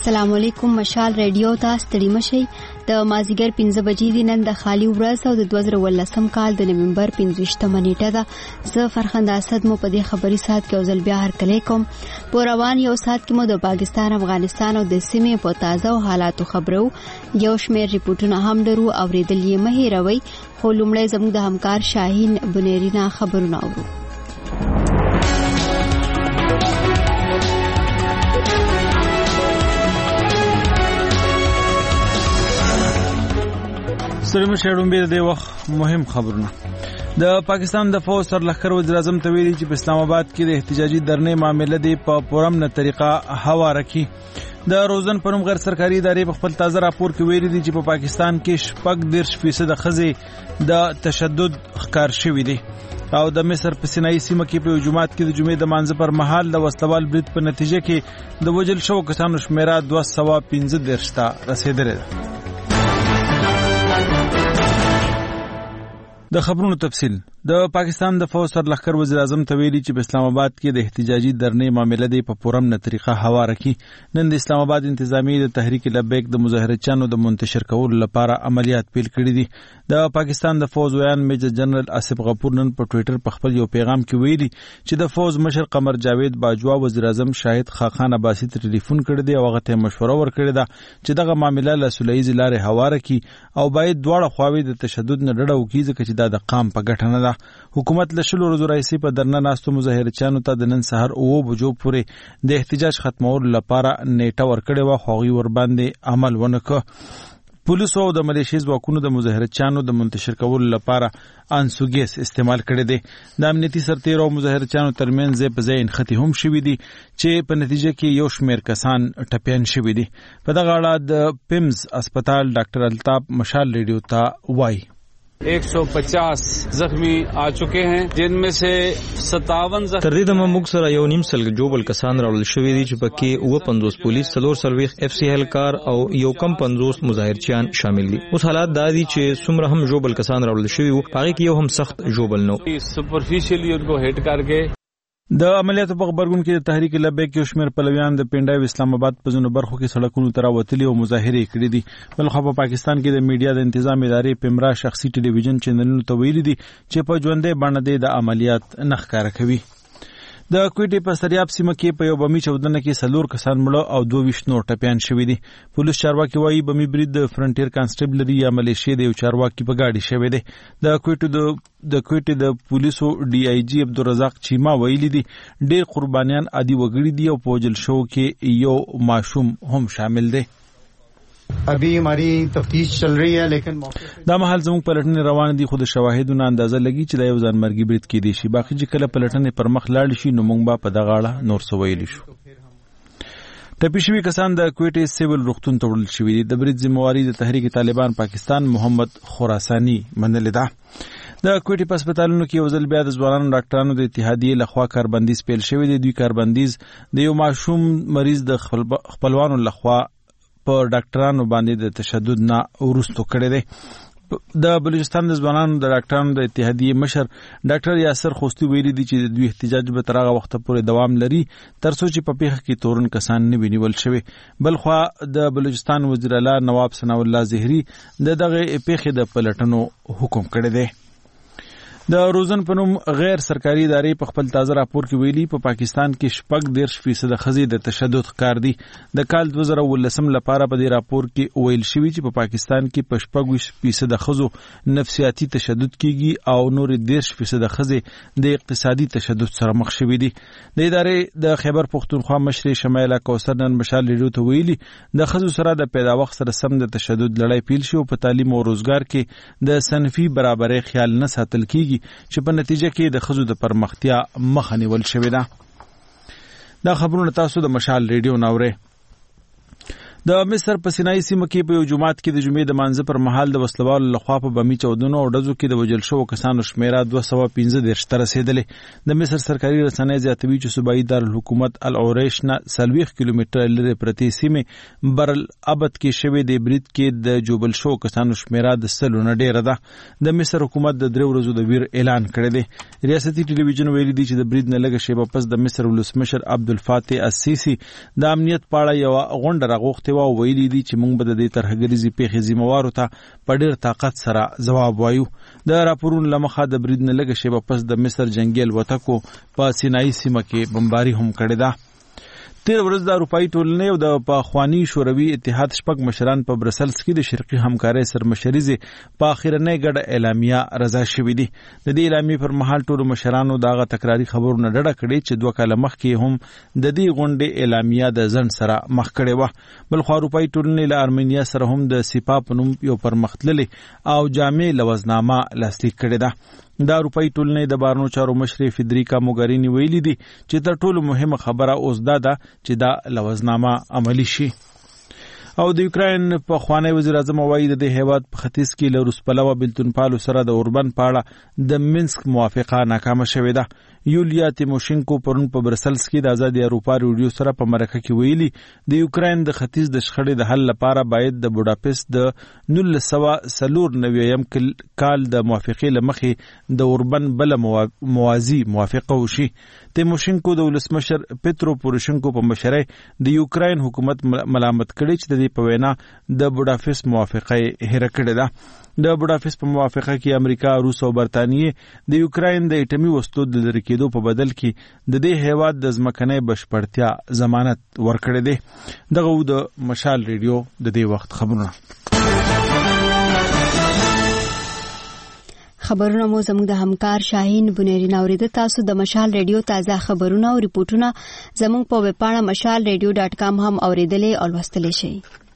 السلام علیکم. مشال ریډیو ته ستړي مشئ. د مازیګر 15 بجې دي نن د خالی ورځ او د 2018 کال د نومبر 15 نیټه ده. زه فرخنده اسد مو په دې خبري سات کې اوزل بیا هرکلی کوم. په روان یو سات کې مو د پاکستان، افغانستان او د سیمې په تازه حالاتو خبرو. یو شمېر ریپورتونه هم درو اوریدل یې مه هېروئ. خو لومړی زموږ د همکار شاهین بنيرینا خبرونه اورو. سلام شهرون به د وخت مهم خبرونه. د پاکستان د فوج سرلښکر وزیر اعظم ته ویلي چې په اسلام آباد کې د احتجاجي درنې معاملې د په پرامن طریقه هواره کی. د روزن پرم غیر سرکاري ادارې په خپل تازه راپور کې ویلي دي چې په پاکستان کې 40% ښځې د تشدد ښکار شوې دي او د مصر په سینایي سیمه کې په جمعات کې د جمعې د مانځه پر مهال د وسلوال برید په نتیجه کې د وژل شوو کسانو شمیره 215 ته رسیدلې ده. د خبرونو تفصیل. د پاکستان د فوج سرلښکر وزیر اعظم ته ویلي چې په اسلام آباد کې د احتجاجي درنې معاملې د په پرامن طریقه هواره کی. نن د اسلام آباد انتظامی د تحریک لبیک د مظاهرچیانو د منتشر کولو لپاره عملیات پیل کړي دي. د پاکستان د فوج ویان میجر جنرال آصف غفور نن په ټوئیټر په خپل یو پیغام کې ویلي چې د فوج مشر قمر جاوید باجوا وزیر اعظم شاهد خاقان عباسی ته ټلیفون کړی دی او هغه ته مشوره ورکړې ده چې دغه معاملې له سولهییز لارې هواره کی او باید دواړه خواوې د تشدد نه ډډه وکړي ځکه چې دا د قام په ګټه نه ده. حکومت له شلو ورځو راهیسې په درنه ناستو مظاهرچیانو ته د نن سهار 9 بجو پورې د احتجاج ختمولو لپاره نیټه ورکړې وه خو هغوی ورباندې عمل ونه کړ. پولیسو او د ملیشیا ځواکونو د مظاهرچیانو د منتشر کولو لپاره انسوګیس استعمال کړی دی. د امنیتي سرتیرو او مظاهرچیانو ترمنځ ځای په ځای نښتې هم شوي دي چې په نتیجه کې یو شمېر کسان ټپیان شوي دي. په دغه اړه د پیمز اسپتال ډاکټر الطاف مشال ریډیو ته وایي 150 زخمی آ چکے ہیں जिनमें से 57 تر دې دمه موږ سره یو نیم سل جوبل کسان راول شوې دي چې پکې 50 پولیس 340 اف سی هلکار او یو کم 50 مظاهرچیان شامل دي. اوس حالات دا دي چې څومره هم جوبل کسان راول شوي وو هغه کې یو هم سخت جوبل نو سپرفیشلی ان کو هټ کرके. د عملیاتو په خبرګون کې د تحریک لبیک کې شمیر پلویان د پنډای اسلام آباد په ځینو برخو کې سړکونو ته راوتلي او مظاهرې کړې دي. بلخو په پاکستان کې د میډیا د تنظیم ادارې پیمرا شخصي ټلویزیون چینلونو ته ویلي دي چې په ژوندې باندې د عملیات نه ښکاره کوي. د کوټې په سریاب سیمه کې په یو بمي چودنه کې 4 کسان مړه او 22 نور ټپیان شوي دي. پولیس چارواکي وایي بمي برید د فرنټیر کانسټیبلري یا ملیشیا د یو چارواکي په گاډي شوی دی. د کوټې د پولیسو ډي آی جی عبدالرزاق چیما ویلي دي ډېر قربانیان عادي وګړي دي او په وژل شوو کې یو ماشوم هم شامل دی. ابھی ہماری تفتیش چل رہی ہے لیکن دا مهال زموږ پلټنې روان دي خو د شواهدونو اندازه لګي چې دا یو ځانمرګي برید کېدی شي. باقي چې کله پلټنې پر مخ لاړ شي نو موږ به په دغه اړه نور څه ویلی شو. ټپي شوي کسان د کوټې سیول روغتون ته وړل شوي دي. د برید ذمہواري د تحریک طالبان پاکستان محمد خراساني منلې ده. د کوټې په هسپتالونو کې یو ځل بیا د ځوانانو ډاکټرانو د اتحادیې لخوا کاربندیز پیل شوی دی. دوی کاربندیز د یو ماشوم مریض د خپلوانو لخوا په ډاکټرانو باندې د تشدد نه وروسته کړی دی. د بلوچستان د ځوانانو د ډاکټرانو د اتحادیې مشر ډاکټر یاسر خوستی ویلي دي چې د دوی احتجاج به تر هغه وخته پورې دوام لري تر څو چې په پیښه کې تورن کسان نه وي نیول شوي. بلخوا د بلوچستان وزیر اعلی نواب ثناء الله زهري د دغه پیښې د پلټنو حکم کړی دی. د روزن په نوم غیر سرکاري ادارې په خپل تازه راپور کې ویلي په پاکستان کې 40% ښځې د تشدد ښکار دي. د کال 2018 لپاره په دې راپور کې ویل شوي چې په پاکستان کې په 40% ښځو نفسیاتي تشدد کیږي او نور 10% ښځې د اقتصادي تشدد سره مخ شوي دي. د ادارې د خیبر پښتونخوا مشر شمایله کوثر نن مشال ریډیو ته ویلي د ښځو سره د پیدا وخت سره سم د تشدد لړۍ پیل شي او په تعلیم او روزګار کې د صنفي برابرۍ خیال نه ساتل کیږي چې په نتیجه کې د ښځو د پرمختیا مخه نیول شوې ده. دا خبرونه تاسو د مشال ریډیو ناورئ. د مصر په سینای سیمه کې په یو جماعت کې د جمعې د مانځه پر مهال د وسلوالو لخوا په بمي چاودنو او ډزو کې د وژل شوو کسانو شمیره 215 ته رسیدلې. د مصر سرکاري رسنۍ زیاتوي چې صوبایي دارالحکومت العریش نه 40 کیلومتره لرې پرتې سیمې برالعبد کې شوې د برید کې د جوبل شوو کسانو شمیره د 100 نه ډیره ده. د مصر حکومت د 3 ورځو د ویر اعلان کړی دی. ریاستي ټلویزیون ویلي دی چې د برید نه لږه شیبه پس د مصر ولسمشر عبدالفاتح السیسی د امنیت په اړه یو غونډه راغوښتې و او ویلي دي چې موږ به د دې ترهګریزې پیښې ذمہوارو ته په ډېر طاقت سره ځواب وایو. د راپورونو له مخه د برید نه لږه شیبه پس د مصر جنگي الوتکو په سینایي سیمه کې بمباري هم کړې ده. تیر ورځ د اروپایي ټولنې او د پخواني شوروي اتحاد شپږ مشران په برسلز کې د شرقي همکارۍ سرمشريزه په اخیرنۍ ګډه اعلامیه رضا شوې دي. د دې اعلامیې پر مهال ټولو مشرانو دغه تکراری خبرونه ډډه کړې چې 2 کاله مخکې هم د دې غونډې اعلامیه د ځن سره مخ کړې و. بل خو اروپایي ټولنې له ارمینیا سره هم د سیپا په نوم یو پرمختللي او جامع لوزنامه لاسلیک کړې ده. د اروپایي ټولنې د بارنو چارو مشر فیدریکا موګارینی ویلي دي چې تر ټولو مهمه خبره اوس دا ده چې دا لوزنامه عملی شي. او د یوکرين په خوانی وزیر اعظم وایي د دې هیواد په ختیځ کې له روس پلوه بلتونپالو سره د اوربن په اړه د منسک موافقه ناکامه شوې ده. یولیا تیموشینکو پرون په برسلز کې د آزاد اروپا ریډیو سره په مرکه کې ویلي د یوکرين د ختیځ د شخړې د حل لپاره باید د بوډاپست د 1994 کال د موافقې لمخې د اوربن بل موازی موافقه وشي. تیموشینکو د ولسمشر پترو پوروشنکو په مشرۍ د یوکرين حکومت ملامت کړي چې د دې په وینا د بوډاپست موافقه هېره کړې ده. د بوډاپست په موافقه کې امریکا، روس او برتانیې د یوکرين د اټومي وسلو د لرې کېدو په بدل کې د دې هیواد د ځمکنۍ بشپړتیا ضمانت ورکړی دی. دغه د مشال ریډیو د دې وخت خبرونه مو زموږ د همکار شاهین بنيري نوریده. تاسو د مشال ریډیو تازه خبرونه او ریپورتونه زموږ په ویب پاڼه mashalradio.com هم اوریدلې او لوستلی شئ.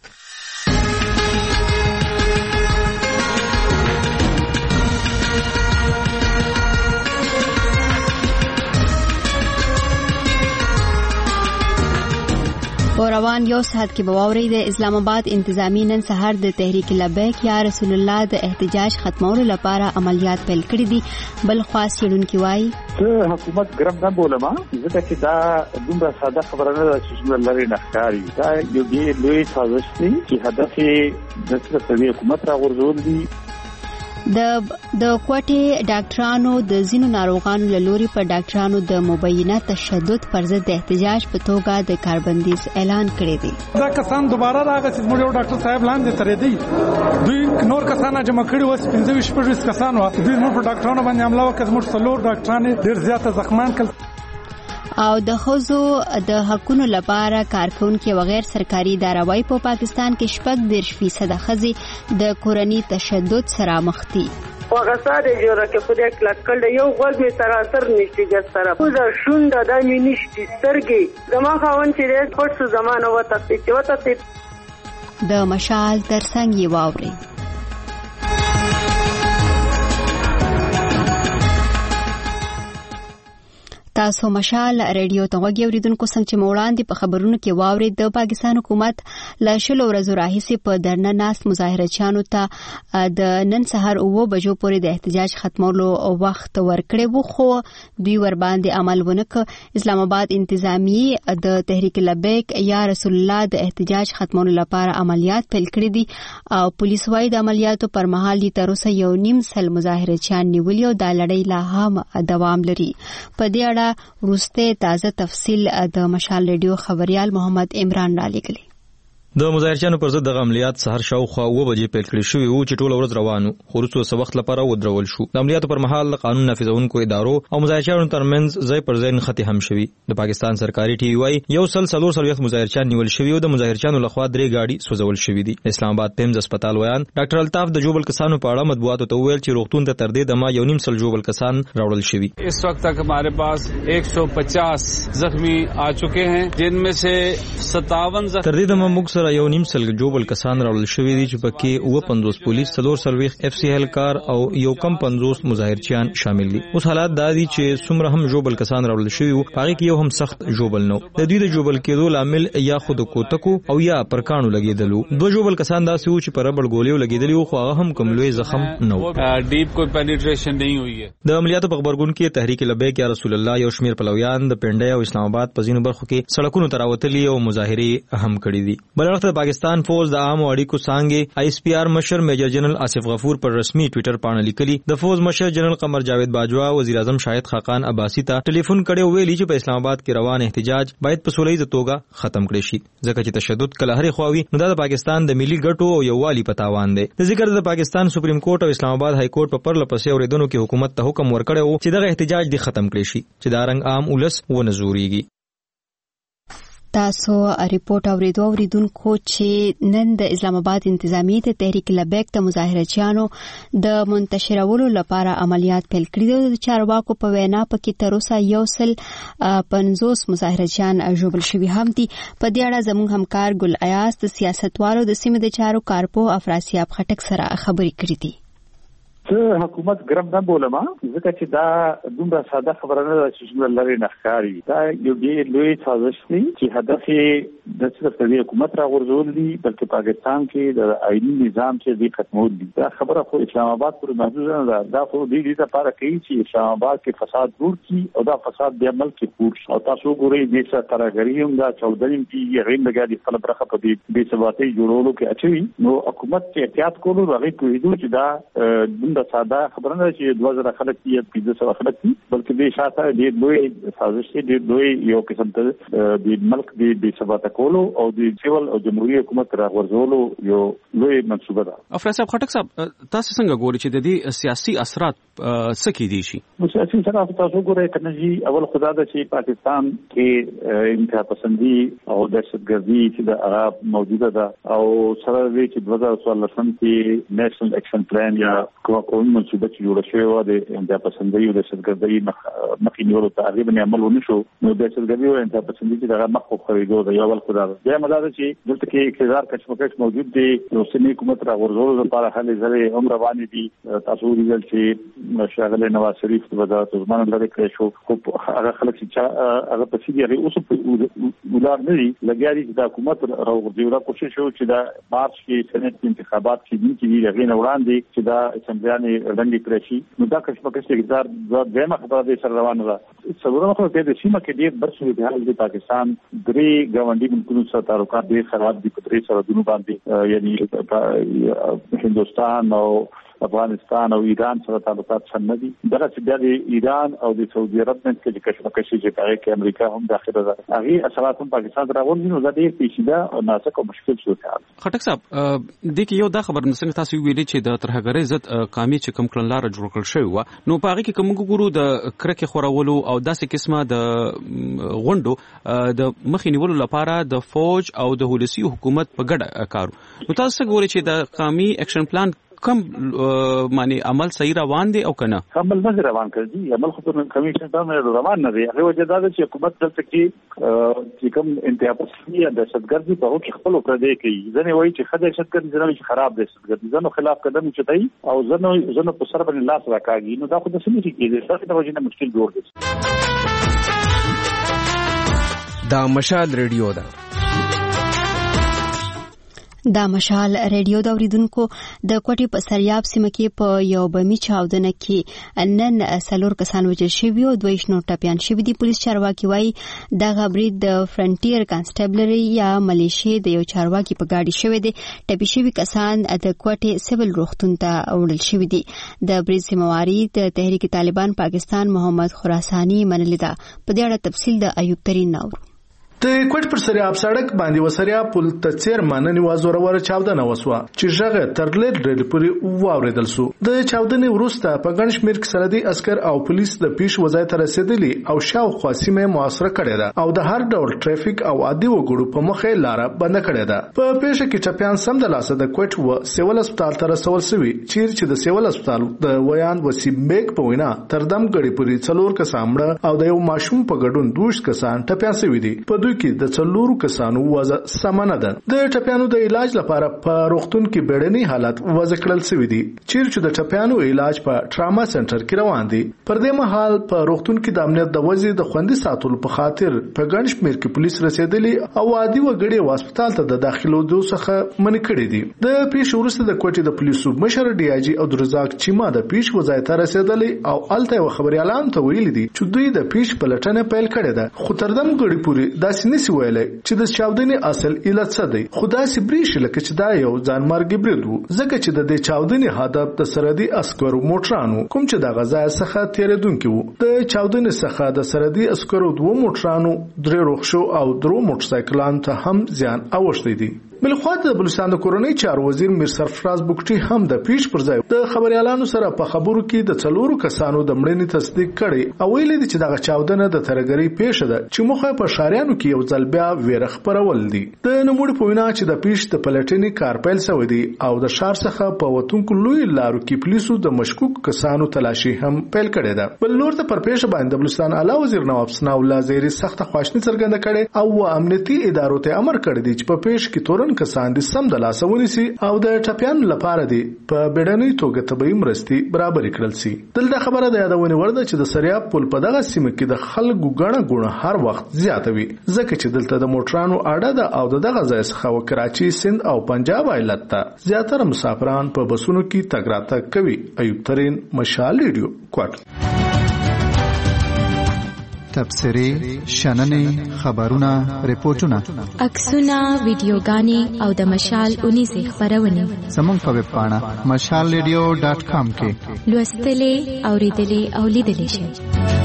روان یو ساعت کې بواوري د اسلام آباد انتظامی نن سحر د تحریک لبیک یا رسول الله د احتجاج ختمولو لپاره عملیات پیل کړي دي. بل خاص چېرونکي وایي ته حکومت ګرم نه بولم ځکه چې دا دومره ساده خبره نه ده چې څومره لرې نه ښکاري. دا یو ډېر لوی سازش دی چې هدف یې د حکومت راغورځول دي. د کوټې ډاکټرانو د ځینو ناروغانو له لوري په ډاکټرانو د مبینه تشدد پر ضد د احتجاج په توګه د کاربندیز اعلان کړی دی. دا کسان دوباره راغلي چې موږ یو ډاکټر صاحب لاندې ترې دی دوی نور کسان جمع کړي وس 15-20 کسان و دوی نور په ډاکټرانو باندې حمله وکړه. موږ څلور ډاکټران ډېر زیاته زخمان کړل. او د ښځو د حقونو لپاره کارکونکي او غیر سرکاري ادارې په پاکستان کې 40% ښځې د کورني تشدد سره مخ دي. وغساده جوړه کې په دې کلک کړل یو غوږ می سراسر نشي ګسره خو دا شونډه د مې نشي سترګې زما خاون چې دې پټ زمانه وته د مشال ترڅنګ یې واوري. تاسو مشال ریډیو ته وګورئ. اوریدونکو څنګه چې وړاندې په خبرونو کې واوري د پاکستان حکومت له شلو ورځو راهیسې په درنه ناست مظاهرچیانو ته د نن سهار 9 بجو پورې د احتجاج ختمولو وخت ورکړی و خو دوی ور باندې عمل ونکړ. اسلام آباد انتظامی د تحریک لبیک یا رسول الله د احتجاج ختمولو لپاره عملیات پیل کړی دي او پولیس وايي د عملیاتو پر مهال تر اوسه 1.5 مظاهرچیان نیولي او د لړۍ لا هم دوام لري. په دې اړه وروسته تازه تفصیل د مشال ریډیو خبريال محمد عمران را لګلی. د مظاهرچیانو پر ضد د عملیات سحر شاوخوا 9 بجې پیل کړي شوې وو چې ټول ورځ روانو خو وروسته څه وخت لپاره ودرول شو. د عملیاتو پر مهال قانون نافذونکو ادارو او مظاهرچیانو ترمنځ ځای پر ځای نښتې هم شوي. د پاکستان سرکاري ټي وي وايي 144 مظاهرچیان نیول شوي او د مظاهرچیانو لخوا 3 گاډي سوځول شوي دي. اسلام آباد پیمز هسپتال ویان ډاکټر الطاف د جوبل کسانو په اړه مطبوعاتو ته وویل چې روغتون ته تر دې دمه 1.5 جوبل کسان راوړل شوي. इस वक्त तक हमारे पास 150 जख्मी आ चुके हैं जिनमें से 57 تر دې دمه موږ سره سره یو نیم سل جوبل کسان راول شوې دي چې پکې 50 پولیس 340 اف سی هل کار او یو کم 50 مظاهرچیان شامل دي. اوس حالات دا دي چې څومره هم جوبل کسان راول شوي وو هغه کې یو هم سخت جوبل نو. د دوی د جوبل کېدو لامل یا خود کوتکو او یا پرکانو لګیدلو. دوه جوبل کسان داسې وو چې پر ربړ ګولیو لګیدلی وو خو هغه هم کوم لوی زخم نه و. ډیپ کوئی پینیټریشن نه ہوئی ہے. د عملیاتو په خبرګون کې تحریک لبیک یا رسول الله یو شمیر پلویان د پنډای او اسلام آباد په ځینو برخو کې سړکونو ته راوتلي او مظاهرې هم کړې دي. بل وخت پاکستان فوج د عام اړیکو څانګې آی اس پی آر مشر میجر جنرال آصف غفور پر رسمي ټوئیټر باندې لیکلي د فوج مشر جنرال قمر جاوید باجوا وزیر اعظم شاهد خاقان عباسی ته ټلیفون کړي ویلي چې په اسلام آباد کې روان احتجاج باید په سولهییزه توګه ختم کړي شي ځکه چې تشدد کله هرې خواوي نو دا د پاکستان د ملي ګټو او یووالي په تاوان دی. د ذکر د پاکستان سپریم کورټ او اسلام آباد های کورټ په پرله پسې اورېدنو کې حکومت ته حکم ورکړی و چې دغه احتجاج دې ختم کړي شي چې دا رنګ عام ولس ونه زوريږي. تاسو ریپورت اوریدونکو چې نن د اسلام آباد انتظامی ته تحریک لبیک ته مظاهرچیانو د منتشرولو لپاره عملیات پیل کړي دي. د چارواکو په وینا پکې تر اوسه 50 مظاهرچیان ژوبل شوي هم دي. په دې اړه زموږ همکار ګل ایاز د سیاستوالو د سیمې د چارو کارپو افراسیاب خټک سره خبرې کړې دي. زه حکومت ګرم نه بولم ځکه چې دا دومره ساده خبره نه ده چې څنګه لري نه ښکاري. دا یو ډېر لوی سازش دی چې هدف یې د څه حکومت راغورځول دي بلکې پاکستان کې د آئینی نظام چې دی ختمول دي. دا خبره خو اسلام آباد پورې محدود نه ده. دا خو دې لپاره کوي چې اسلام آباد کې فساد جوړ کړي او دا فساد بیا ملک کې پور شي. او تاسو ګورئ د څه ترګری هم دا 14 کې غیر لګا دي خپل برخه په دې بې ثباتۍ جوړولو کې اچوي. نو حکومت چې احتیاط کولو هغه کوي چې دا د ساده خبره نه چې 2000 خلک یې 1500 خلک دي بلکې د شاته د لوی سازش دی د لوی یو قسم ته د ملک د بې ثباته کولو او د سیول او جمهوریت حکومت راغورځولو یو لوی منصوبه ده. افراسیاب خټک صاحب تاسو څنګه ګورئ چې د دې سیاسي اثرات څه کې دي شي؟ سیاسي اثرات تاسو ګورئ کنه جی اول خدا ده چې پاکستان کې انتها پسندي او دهشتګردي چې د عرب موجوده ده او سره د 2014 کې نېشنل اکشن پلان یا کوم منصوبه چې جوړه شوې و د انتها پسندي او دهشتګردي مخې نیولو ته تقریبا عمل ونه شو. نو دهشتګردي او انتها پسندي چې دغه مخ په خریدو د یو بل خدا ده. بیا مدار چې دلته کې اقتدار کشمکش موجود دی او سیمه حکومت راغورځولو لپاره هلې ځلې هم روانې دي. تاسو ویل چې شاغله نواز شریف د وزارت زمانه لري کړی شو خو هغه خلک چې هغه په سیدي هغه اوس په ولار نه دي لګیاري د حکومت راغورځولو کوشش شو چې دا مارچ کې سنت انتخابات کې دي هغه نه وړاندې چې دا اسمبلیانه وړاندې کړی شي. نو دا کشمکش اقتدار دغه خبره د سره روانه ده. څلورمه خو د سیمه کې ډېر برسوي د حال د پاکستان درې ګاونډي ملکونو سره تعلقات ډېر خراب دي په درې سره دونو باندې یعنی هندوستان او افغانستان او ایران سره تعلقات څنګه دي. دغه چې د ایران او د سعودي عرب منځ کې کشمکش چې پاره کې امریکا هم داخله ده هغه اثرات هم پاکستان راغونډي نو د دې پیچیده او ناسک او مشکل صورت حال. خټک صاحب د کې یو دا خبر نسنګ تاسو ویلي چې د ترهګرۍ ضد قامي چې کوم کړنلار جوړ کړل شوی و نو په هغه کې کوم ګورو د کرکه خورولو او داسې قسمه د غونډو د مخې نیولو لپاره د فوج او د هولسي حکومت په ګډه کارو. نو تاسو ګورئ چې د قامي اکشن پلان کم معنی عمل صحیح روان دي او کنه عمل نه روان کړي عمل خو په کمیشن باندې روان نه دي. هغه وجه دا چې حکومت دلته کې کوم انتها پسندي د دهشتګردي په وخت خپل پردې کوي. ځنه وایي چې خدای دهشتګردي ځنه چې خراب دهشتګردي ځنه خلاف قدم چتای او ځنه په سر باندې لاس راکاږي. نو دا خو د سمې کېږي دا وجه نه مشکل جوړ دي. دا مشال ریډیو ده. دا مشال ریډیو د اوریدونکو د کوټي په سریاب سیمه کې په یو بمی چاودنه کې نن 4 کسان وژل شوي او 2 نور ټپيان شوي دي. پولیس چارواکي وايي دا غبرید د فرنټیر کانسټیبلري یا ملیشیا د یو چارواکي په گاډي شوی دي. ټپي شوي کسان د کوټي سیویل روغتون ته وړل شوي دي. د برید سیمواري د تحریک طالبان پاکستان محمد خراساني منلی دا. په دې اړه تفصیل د ایوب ترين نور. د کوټ پر سریاب سړک باندې وسریا پل تڅیر ماننی وازور ور چاودنه وسوه چې ژغه ترلید ریډ پوری واوریدل سو. د چاودنې وروسته په ګڼ شمېر کې سردي عسكر او پولیس د پیش وځای ته رسیدلی او شاوخوا سیمه محاصره کړې ده او د هر ډول ټریفیک او عادي وګړو په مخه لار بند کړې ده. په پیښه کې ټپيان سم د لاسه د کوټ و سیول هسپتال ته رسول شوی چې د سیول هسپتال د ویان وسیم بیگ په وینا تردم غړي پوری 4 کسان مړه او د یو ماشوم په ګډون 2 کسان ټپيان شوی دي. په دوی کې د 4 کسانو وضع سمانه ده. د ټپیانو د علاج لپاره په روغتون کې بیړني حالت وضع کړل شوی دي چې د ټپیانو علاج په ټراما سنټر کې روان دي. پر دې مهال په روغتون کې د امنیت د وضع د خوندي ساتلو په خاطر په ګڼ شمېر کې پولیس رسیدلي او عادي وګړي هسپتال ته د داخلو څخه منع کړي دي. د پیښې وروسته د کوټې د پولیسو مشر ډي آی جي عبدالرزاق چیما د پیښې وضعیت رسیدلی او الته یو خبريالان ته ویلي دي چې دوی د پیښې پلټنه پیل کړې ده. خو تر دم غړي پوری داسې نسی ویلای چې د چاودنې اصل علت څه دی. خدا سي بریښ لکه چې دا یو ځانمرګي برید وو ځکه چې د دې چاودنې هدف د سرحدي عسکرو موټرانو کوم چې د غزا څخه تیریدونکي وو. د چاودنې څخه د سرحدي عسکرو 2 موټرانو 3 رخصو او 2 موټرسایکلانو ته هم زیان اوښتی دی. بلخوا د بلوچستان د کورنۍ چارو وزیر میر سرفراز بوکټي هم د پیښ پر ځای د خبريالانو سره په خبرو کې د 4 کسانو د مړینې تصدیق کړي او ویلي دي چې دغه چاودنه د ترګری پیښه ده چې مخه په شاریانو کې یو ځل بیا ویره خبرول دي. د نوموړي په وینا چې د پیښ د پلټنې کار پیل شوی دی او د شار څخه په وتونکو لوی لارو کې پولیسو د مشکوک کسانو تلاشي هم پیل کړې ده. بل لور ته پر پیښه باندې بلوچستان اعلی وزیر نواب ثناء الله زیری سخت خواشنی څرګنده کړي او امنیتي ادارو ته امر کړی دی چې په پیښه کې تورن کسان د سم د لاسونی سي او د ټپیانو لپاره دی په بیړنۍ توګه طبي مرستي برابر کړل سي. دلته خبره د یادونه ورده چې د سریاب پل په دغه سیمه کې د خلکو غڼه هر وخت زیاتوي ځکه چې دلته د موټرانو اډه ده او دغه ځای څخه کراچي سند او پنجاب ایالت ته زیاتره مسافران په بسونو کې تګ راتګ کوي. ایوب ترين مشال ریډیو کوټ. تبصرې شننې خبرونه ریپورتونه عکسونه ویډیوګانې او د مشال 19 خبرونه زموږ په ویب پاڼه mashalradio.com کې لوستلې اوریدلې او لیدلې شئ.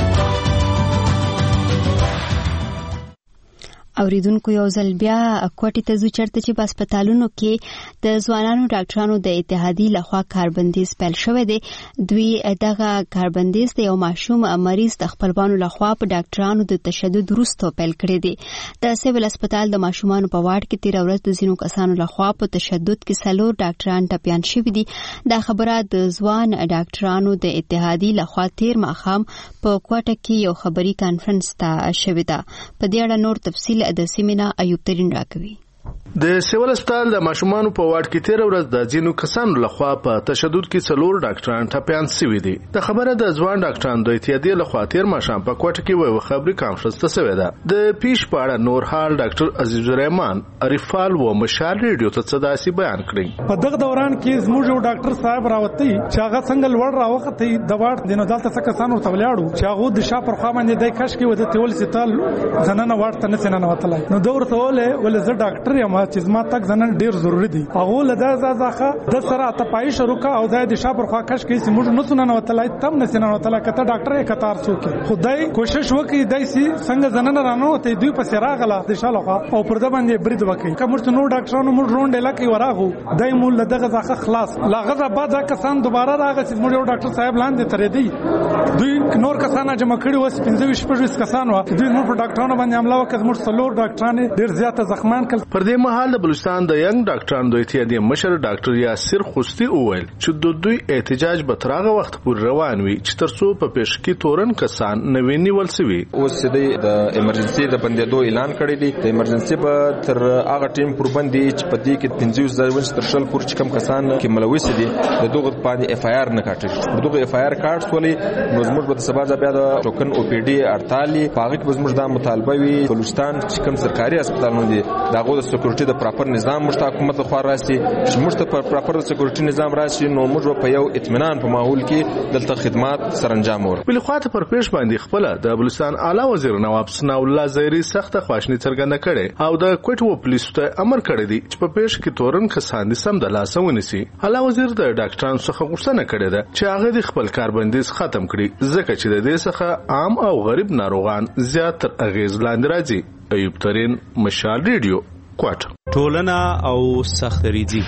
اوریدونکو یو ځل بیا کوټې ته ځو چرته چې په هسپتالونو کې د ځوانانو ډاکټرانو د اتحادیې لخوا کاربندیز پیل شوی دی. دوی دغه کاربندیز د یو ماشوم مریض د خپلوانو لخوا په ډاکټرانو د تشدد وروسته پیل کړی دی. د سیویل هسپتال د ماشومانو په واډ کې تیر ورځ د ځینو کسانو لخوا په تشدد کې 4 ډاکټران ټپیان شوي دي. دا خبره د ځوان ډاکټرانو د اتحادیې لخوا تیر ماښام په کوټه کې یو خبري کانفرنس ته شوې ده. په دې اړه نور تفصیل د سیمینار ایوب ترين راکوي. د سیول هسپتال د ماشومانو په واډ کې تیر ورځ د ځینو کسانو لخوا په تشدد کې 4 ډاکټران ټپیان شوي دي. د خبره د ځوان ډاکټرانو د اتحادیې لخوا تیر ماښام په کوټه کې یو خبري کانفرنس ته شوې ده. د پیښ په اړه نور حال ډاکټر عزیز الرحمن عرفال و مشال ریډیو ته صداسي بیان کړی. په دغه دوران کې زموږ یو ډاکټر صاحب راوتی چې هغه څنګه لوړ راوخته د واډ دینو دلته څه کسانو ته ولاړو چې هغه د شاپر خوا باندې د کش کې ود تول ستل زنانه واډ ته نه سننه وتلای. نو دور ته ولې زه ډاکټر یم چې ما تک زنان ډیر ضروری دي. هغه لدا ځاځه د سره تپای شروع کا او د شاپر خوا کش کې سیموږ نو سننه وتلای تم نه سننه وتلای کته ډاکټر یې کتار څوک خدای کوشش وکي دای سي څنګه زنانه رانو ته دوی په سره غلا د شاله خوا او پر د باندې برید وکي. کوم څه نو ډاکټرانو موږ روند لکه وراغو دای مول دغه ځخه خلاص لاغه بعد کسان دوباره راغی چې موږ یو ډاکټر صاحب لاندې ترې دی. دوی نور کسان جمع کړي وس 15 کسان و دوی نور په ډاکټرانو باندې حمله وکړه. موږ 4 ډاکټران ډیر زیات زخمان کړل. پر دې مهال د بلوچستان د ینګ ډاکټرانو د اتحادیې مشر ډاکټر یاسر خوستی وویل چې د دوی احتجاج به تر هغه وخت پورې روان وي چې ترڅو په پیښ کې تورن کسان نوي نیول شوي. اوس د ایمرجنسي د بندیدو اعلان کړی دی. د ایمرجنسي په تر هغه ټیم پر باندې چې په دې کې 15 ځای تر شل پور چې کم کسان کې ملوث دي د دغه باندې اف آی آر نه کاټي. دغه اف آی آر کارت ولې نو زموږ په سبا ځا بیا د ټوکن او پی ډي 48 پاغت به زموږ د مطالبه وي. بلوچستان چې کوم سرکاري هسپتالونه دي دغه د سکیورټي د پراپر نظام مشت حکومت خو راسي چې مشت په پراپر سکیورټي نظام راسي نو موږ په یو اطمینان په ماحول کې دلته خدمات سرانجام ور. بل خو ته پر پیښ باندې خپل د بلوچستان اعلی وزیر نواب ثناء الله زیری سخت خواشنی څرګنده کړي او د کوټ و پولیسو ته امر کړی دی چې په پیښ کې تورن کسان دي سم د لاسه ونیسي. اعلی وزیر د ډاکټرانو څخه غوښتنه کړې ده چې هغه د خپل کاربندیز ختم کړي ځکه چې د دې څخه عام او غریب ناروغان زیات تر اغیز لاندې راځي. ایوب ترين مشال ریډیو کوټ. ټولنه او سختریزي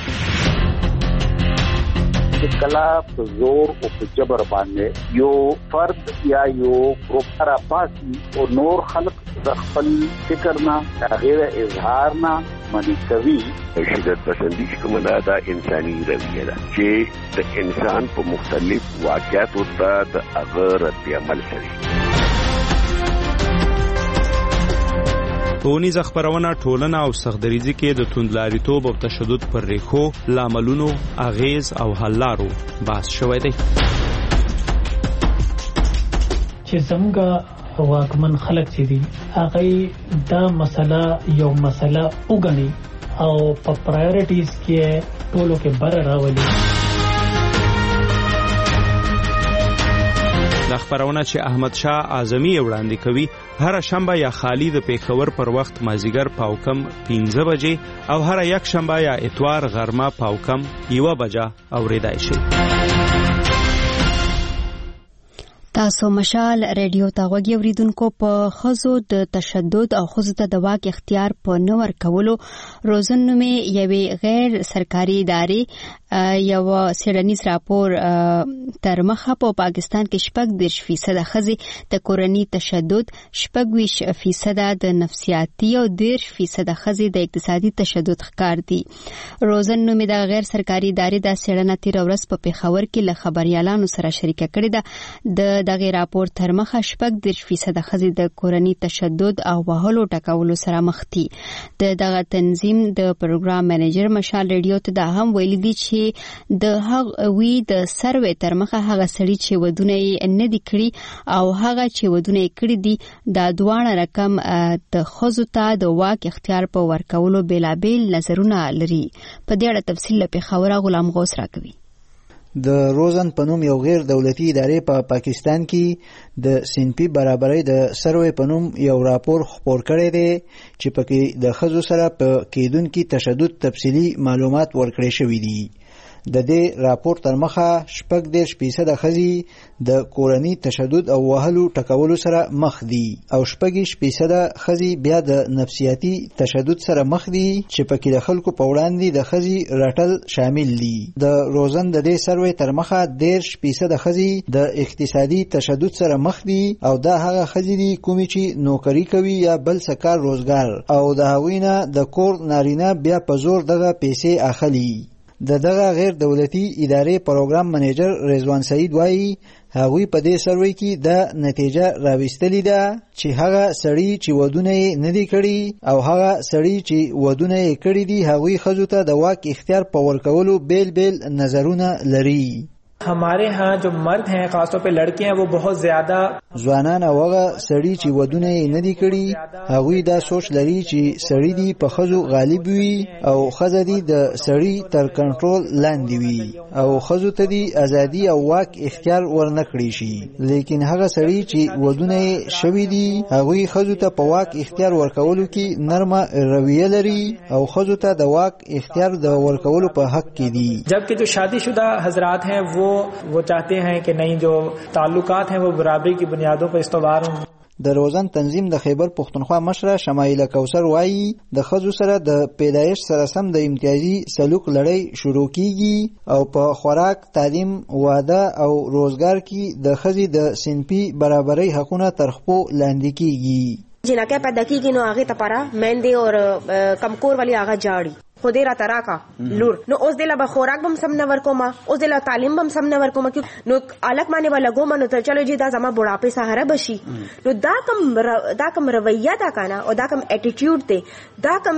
کلا په زور او په جبر باندې یو فرد یا یو گروپ را پاسي او نور خلق د خپل فکر نه غیر اظهار نه منی کوي. شدت پسندی کومه دا انساني رویه ده چې د انسان په مختلف واقعاتو ته د هغه رد عمل کوي. ټولنیزه خپرونه ټولنه او سختدریځي کې د توندلاریتوب او تشدد پر ریښو، لاملونو، اغیز او حل لارو بحث شوی دی. چې څنګه واکمن خلک چې دي هغه دا مسله یو مسله وګڼي او په پرایورټیز کې ټولو کې بر راولي. دا خبرونه چې احمد شاه اعظمي وړاندې کوي هر شنبه یا خالی د پیښور پر وخت مازیګر پاوکم 15 بجې او هر یک شنبه یا اتوار غرمه پاوکم 1 بجه اوریدای شي. تاسو مشال ریډیو ته غوږی اوریدونکو. په خزو د تشدد او خزو ته د واک اختیار په نور کولو روزنه مې یوې غیر سرکاري ادارې یو سیډنیز راپور تر مخه په پاکستان کې 40% خزي د کورنۍ تشدد، 20% د نفسیاتي او 10% خزي د اقتصادي تشدد ښکار دي. روزنه مې د غیر سرکاري ادارې د سیډنا تیر ورځ په پیښور کې له خبريالانو سره شریکه کړې ده. دغه راپور تر مخه 40% خزي د کورنۍ تشدد او وهلو ټکولو سره مخ دي. دغه تنظیم د پروګرام منیجر مشال ریډیو ته دا هم ویلي دي چې د هغوی د سروې تر مخه هغه سړي چې ودونه یې نه دي کړي او هغه چې ودونه یې کړي دي دا دوه رقم د خزو ته د واک اختیار په ورکولو بیلابیل نظرونه لري. په دې اړه تفصیل له پیښور غلام غوث راکوي. د روزن په نوم یو غیر دولتي ادارې په پاکستان کې د سنپي برابرۍ د سروې په نوم یو راپور خپور کړی دی چې پکې د ښځو سره په کېدونکي تشدد تفصیلي معلومات ورکړی شوي دي. د دې راپور تر مخه 40% ښځې د کورنۍ تشدد او وهلو ټکولو سره مخ دي او 40% ښځې بیا د نفسیاتي تشدد سره مخ دي چې پکې د خلکو په وړاندې د ښځې رټل شامل دي. د روزن د دې سروې تر مخه 10% ښځې د اقتصادي تشدد سره مخ دي او دا هغه ښځې دي کومې چې نوکری کوي یا بل څه کار روزګار او د هغوی نه د کور نارینه بیا په زور دغه پیسې اخلي. دغه غیر دولتي ادارې پروګرام منیجر رضوان سعید وایي هغوی په دې سروې کې د نتیجه راوستلې ده چې هغه سړی چې ودونه یې نه دي کړي او هغه سړی چې ودونه یې کړي دي هغوی ښځو ته د واک اختیار په ورکولو بیل بیل نظرونه لري. हमारे यहाँ जो मर्द हैं खासतौर पे लड़के हैं वो बहुत ज्यादा ځوانان او هغه سړي چې ودونه یې نه دي کړي هغوی دا سوچ لري چې سړي دی په ښځو غالب وي او ښځه دی د سړي تر کنټرول لاندې وي او ښځو ته دی ازادي او واک اختیار ورنه کړی شي. لیکن هغه سړي چې ودونه یې شوي دي هغوی ښځو ته په واک اختیار ورکولو کې نرمه رویه لري او ښځو ته د واک اختیار د ورکولو په حق کې دي. जबकि जो शादीशुदा हजरात हैं वो चाहते हैं कि नहीं जो ताल्लुकात हैं वो बराबरी की बुनियादों पर استوار हों. د روزن تنظیم د خیبر پختونخوا مشره شمایله کوثر وایي د ښځو سره د پیدایش سره سم د امتیازي سلوک لړۍ شروع کیږي او په خوراک، تعلیم، واده او روزګار کې د ښځې د صنفي برابرۍ حقونه تر خپو لاندې کیږي. جنکه پیدا کیږي نو هغه تپاره مهندې او کمکور والی هغه جاړي خودی را تراکا لور نو اوس دله به خوراک بم سم نه ورکوما اوس دله تعلیم بم سم نه ورکوما نو الک معنی ولا ګوم نو ته چلو جی دا زما بوډاپې سهاره بشي نو دا کم رویه دا کنه او دا کم اټیټیوډ ته دا کم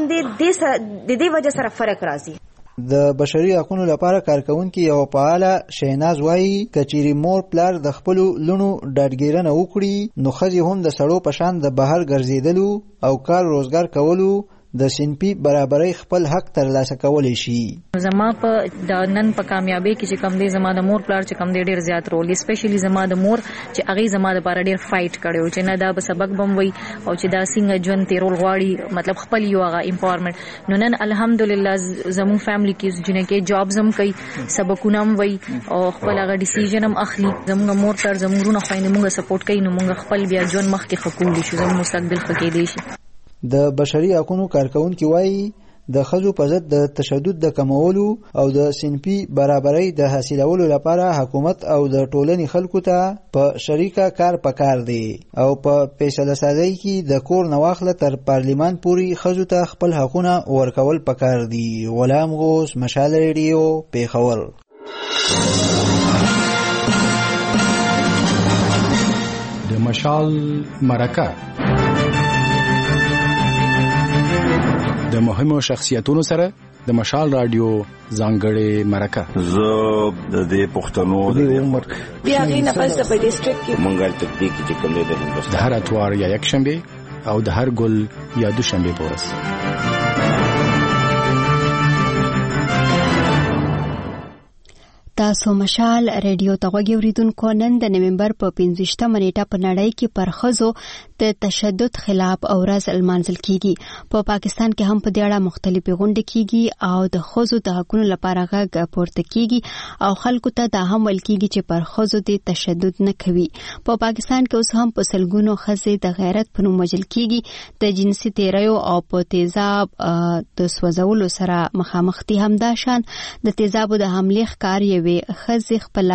دې وجه سره فرق راځي. د بشري حقوقو لپاره کارکونکي یو فعال شیناز وایي کچيري مور پلار د خپل لونو ډاډګیرنه وکړي نو ښځې هم د سړو په شان د بهر ګرځیدلو او کار روزګار کولو د سنپي برابرۍ خپل حق ترلاسه کولی شي. زما په د نن په کامیابی کې چې کم دی زما د مور پلار چې کم دی ډیر زیات رول اسپیشلی زما د مور چې هغه زما د لپاره ډیر فایټ کړو چې نه دا به سبق بم وي او چې دا څنګه ژوند تیرول غواړي مطلب خپل یو هغه امپاورمنت نو نن الحمدلله زمو فیملی کې جنکه جاب زم کوي سبقونه هم وي او خپل هغه ډیسیژن هم اخلي زموږ مور تر زموږ نه خوينه موږ سپورټ کوي نو موږ خپل بیا ژوند مخکې خکول شي زموږ مستقبل خکې دی شي. د بشري حقوقو کارکونکي وایي د ښځو په ضد د تشدد د کمولو او د صنفي برابرۍ د حاصلولو لپاره حکومت او د ټولنې خلکو ته په شریکه کار پکار دی او په فیصله سازۍ کې د کور نواخله تر پارلیمان پورې ښځو ته خپل حقونه ورکول پکار دي. غلام غوث، مشال ریډیو، پیښور. د مشال مرکه د مهمو شخصیتونو سره د مشال رادیو ځانګړې مرکه زه د دې پښتنو د عمر بیا غي نه پس په ډیسټریکټ کې مونږه تطبیق چې کوم دی د هر اتوار یا یک شنبه او د هر ګل یا دوشنبه پورس تاسو مشال ریډیو ته غوږی اوریدونکو نن د نومبر په 15مه نیټه په نړۍ کې پر ښځو د تشدد خلاف ورځ لمانځل کیږي. په پاکستان کې هم په دې اړه مختلفې غونډې کیږي او د ښځو د حقوقو لپاره غږ پورته کیږي او خلکو ته دا هم ویل کیږي چې پر ښځو د تشدد نه کوي. په پاکستان کې اوس هم په سلګونو ښځې د غیرت په نوم وژل کیږي. د جنسي تیریو او په تیزاب د سوځولو سره مخامخ دي. همدا شان د تیزابو د حملې ښکار وی خزي خپل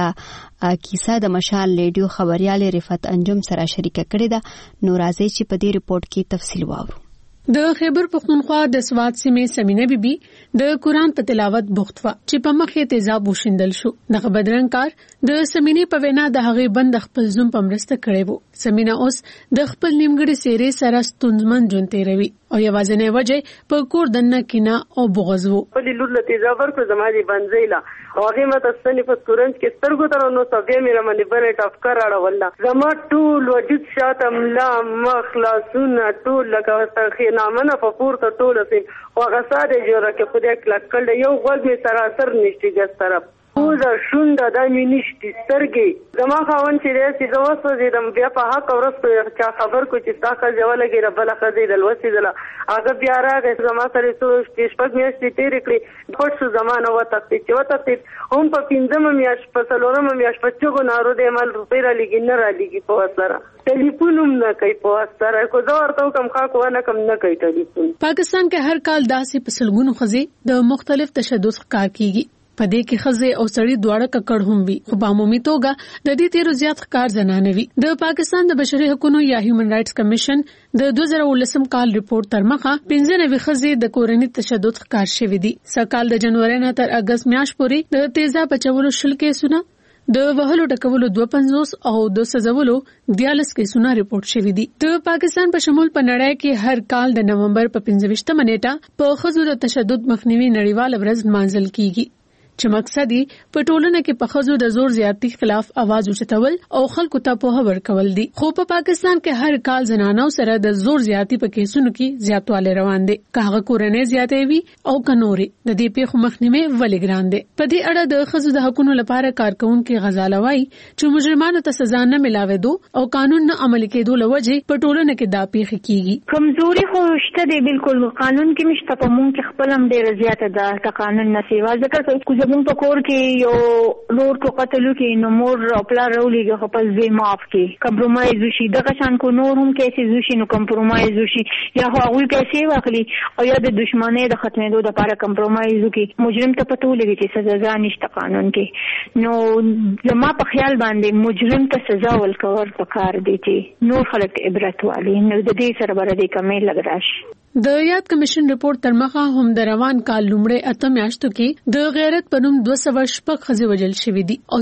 کیسه د مشال ریډیو خبريال رفعت انجم سره شریکه کړې ده. نو راځي چې په دې ریپورت کې تفصیل واورو. د خیبر پختونخوا د سواد سیمې سمینه بیبي د قران په تلاوت بوختوا چې په مخې تیزاب وشندل شو. دغه بدرنګ کار د سمینه په وینا د هغې بند خپل زوم په مرسته کړی وو. سمینه اوس د خپل نیمګړي سیرې سره ستونزمن ژوند تیروي او یوازې نه وجه په کور دنه کینا او بغض وو. په لور له تیزاب ورکو زمادي بنځیلا او هغه مته ستنې په تورنج کې سترګو تر نو سبې مې باندې باندې ټافکر اړول زما ټول وجود شاته ملا مخلاصونه ټول لکه سترخي نامنه په پورته ټول سي او غساده جوړه کې په دې کلک کړل یو غوږ می سراسر نشتی ګس طرف او دا شونډه د مینشتي سترګې زما خاون چې دې زوسو دې دم بیا په حق ورسته چا خبر کو چې تاسو ځوله کې رب له خدای د لوسي دلا هغه بیا راغی زما سره څو شپږ میاشتې تیرې کړې پټ شو زمانه وته چې هم په 15 میاشت په 3 میاشت په چغو نارو دې مال روپې را لګي نه را لګي په وسره ټلیفون هم نه کوي په وسره کو دا ورته کوم خا کو نه کم نه کوي ټلیفون. پاکستان کې هر کال داسې په سلګونو ښځې د مختلف تشدد ښکار کیږي. په دې کې ښځې او سړي دواړه ککړ هم وي خو په عمومي توګه د دې تیرو زیات ښکار زنانه وي. د پاکستان د بشري حقوقو یا هیومن رائټس کمیشن د 2019 کال ریپورت تر مخه 95 ښځې د کورنۍ تشدد ښکار شوې دي. سکهال د جنوري نه تر اگست میاشت پورې د تیزاب بچولو شل کیسونه د وهلو ټکولو 52 او د سزولو 42 کیسونه ریپورت شوې دي. د پاکستان په شمول په نړۍ کې هر کال د نومبر په 15مه نیټه په ښځو د تشدد مخنیوي نړیواله ورځ لمانځل کیږي چې مقصد یې په ټولنه کې په ښځو د زور زیاتی خلاف आवाज اوچتول او خلکو ته په ورکول دي. خو په پاکستان کې هر کال زنانو سره د زور زیاتی په کیسونو کې زیاتوالی روان دي. کاغه کورنۍ زیاتې وي او کنوري د دې پیښو مخنیوي ولې ګران دي. په دې اړه د ښځو د حقوقو لپاره کارکونکو غزاله وایي چې مجرمانو ته سزا نه ملاوي او قانون نه عملي کېدو لوجه په ټولنه کې دا پیښې کیږي. کمزوري خو شته دی بالکل قانون کې مشته په مونږ کې خپل هم ډېر زیاته ده قانون نه سیوا ځکه مونږ په کور کې یو لور کو قتل کې نو مور خپل راولېږي خپل ځای معاف کې کمپرمایز وشي دغه شان کو نور هم کیسې وشي نو کمپرمایز وشي یا هغه کیسې واخلي او یا د دشمنۍ د ختمېدو لپاره کمپرمایز وکړي مجرم ته پته ولګي چې سزا نشته قانون کې. نو زما په خیال باندې مجرم ته سزا ورکول پکار دي چې نور خلک عبرت والی نو د دې سره بر دې کمې لګ راشي. د یاد کمیشن ریپورت تر مخه هم د روان کال لومړی 8 میاشتو کې د غیرت پنوم 200 شپږ ښځې وژل شوې دي او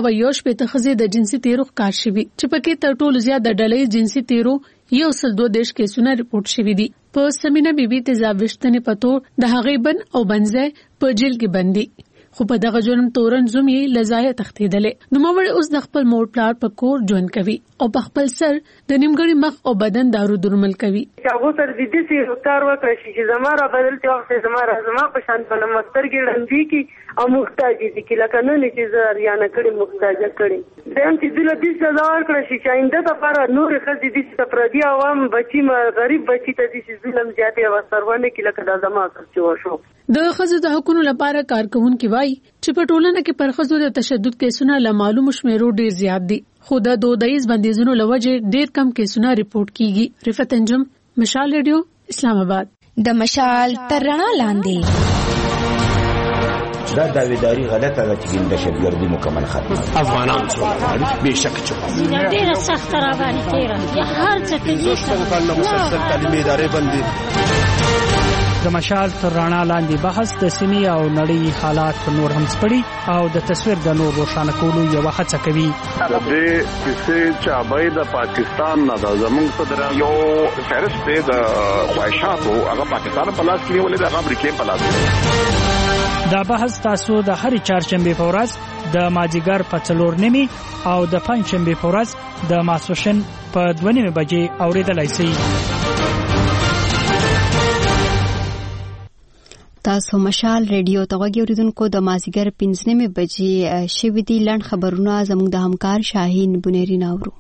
401 ښځې د جنسي تیرو ښکار شوې چې پکې تر ټولو زیات د ډلې جنسي تیرو 102 کیسونه ریپورت شوې دي. په سمینه بیبي تیزاب وشتنې پتو د هغې بن او بنځه په جیل کې بندي خو په دغه جرم تورن زوم یې لزایه تختیدلې. نو موږ اوس د خپل مور پلار په کور ژوند کوي او په خپل سر د نیمګړي مخ او بدن دارو درمل کوي. هغه سره د دې سي کار وکړي چې زماره بدل ته وخت زما په شان په مستر کې لندې کې او محتاج دي چې لکه نه چې زریا نه کړي محتاج کړي دیم چې دله دې سزا ورکړي چې آینده لپاره نور خځې دې سفردي عوام بچي غریب بچي ته دې ظلم زیاتې وسرونه کې لکه د زما څه وشو. د ښځو د حقوقو لپاره کارکونکو وایي چې په ټولنه کې پر ښځو د تشدد کیسونه له معلومو شمیرو ډیر زیات دي خو د دودیز بندیزونو لوجه ډیر کم کیسونه ریپورت کیږي. رفعت انجم مشال ریډیو اسلام آباد. د مشال تر رڼا لاندې دا داویداری غلطه ده چې د دهشتګردي مکمل ختم افغانان څو به شک چې ډیره سخت را باندې تیره یا هر څه کې مسلسل تعلیمي ادارې بندي د مشال تر رڼا لاندې بحث د سیمې او نړۍ حالات نور هم سپړي او د تصویر د نور روښانه کولو یو هڅه کوي. د دې کیسې چابې د پاکستان نه د زمونږ صدر یو فهرست دی د خواهشاتو هغه پاکستان په لاس کې نیولې د امریکا په لاس کې. دا بحث تاسو د هر چهارشنبه په ورځ د مازیګر په 4:30 او د پنځشنبه په ورځ د ماسوشن په 2:30 بجې اوریدلای شئ. تاسو مشال ریډیو ته غوږی اوریدونکو د مازیګر 5:30 بجې شوي دي. لنډ خبرونه زموږ د همکار شاهین بنيري ناورو.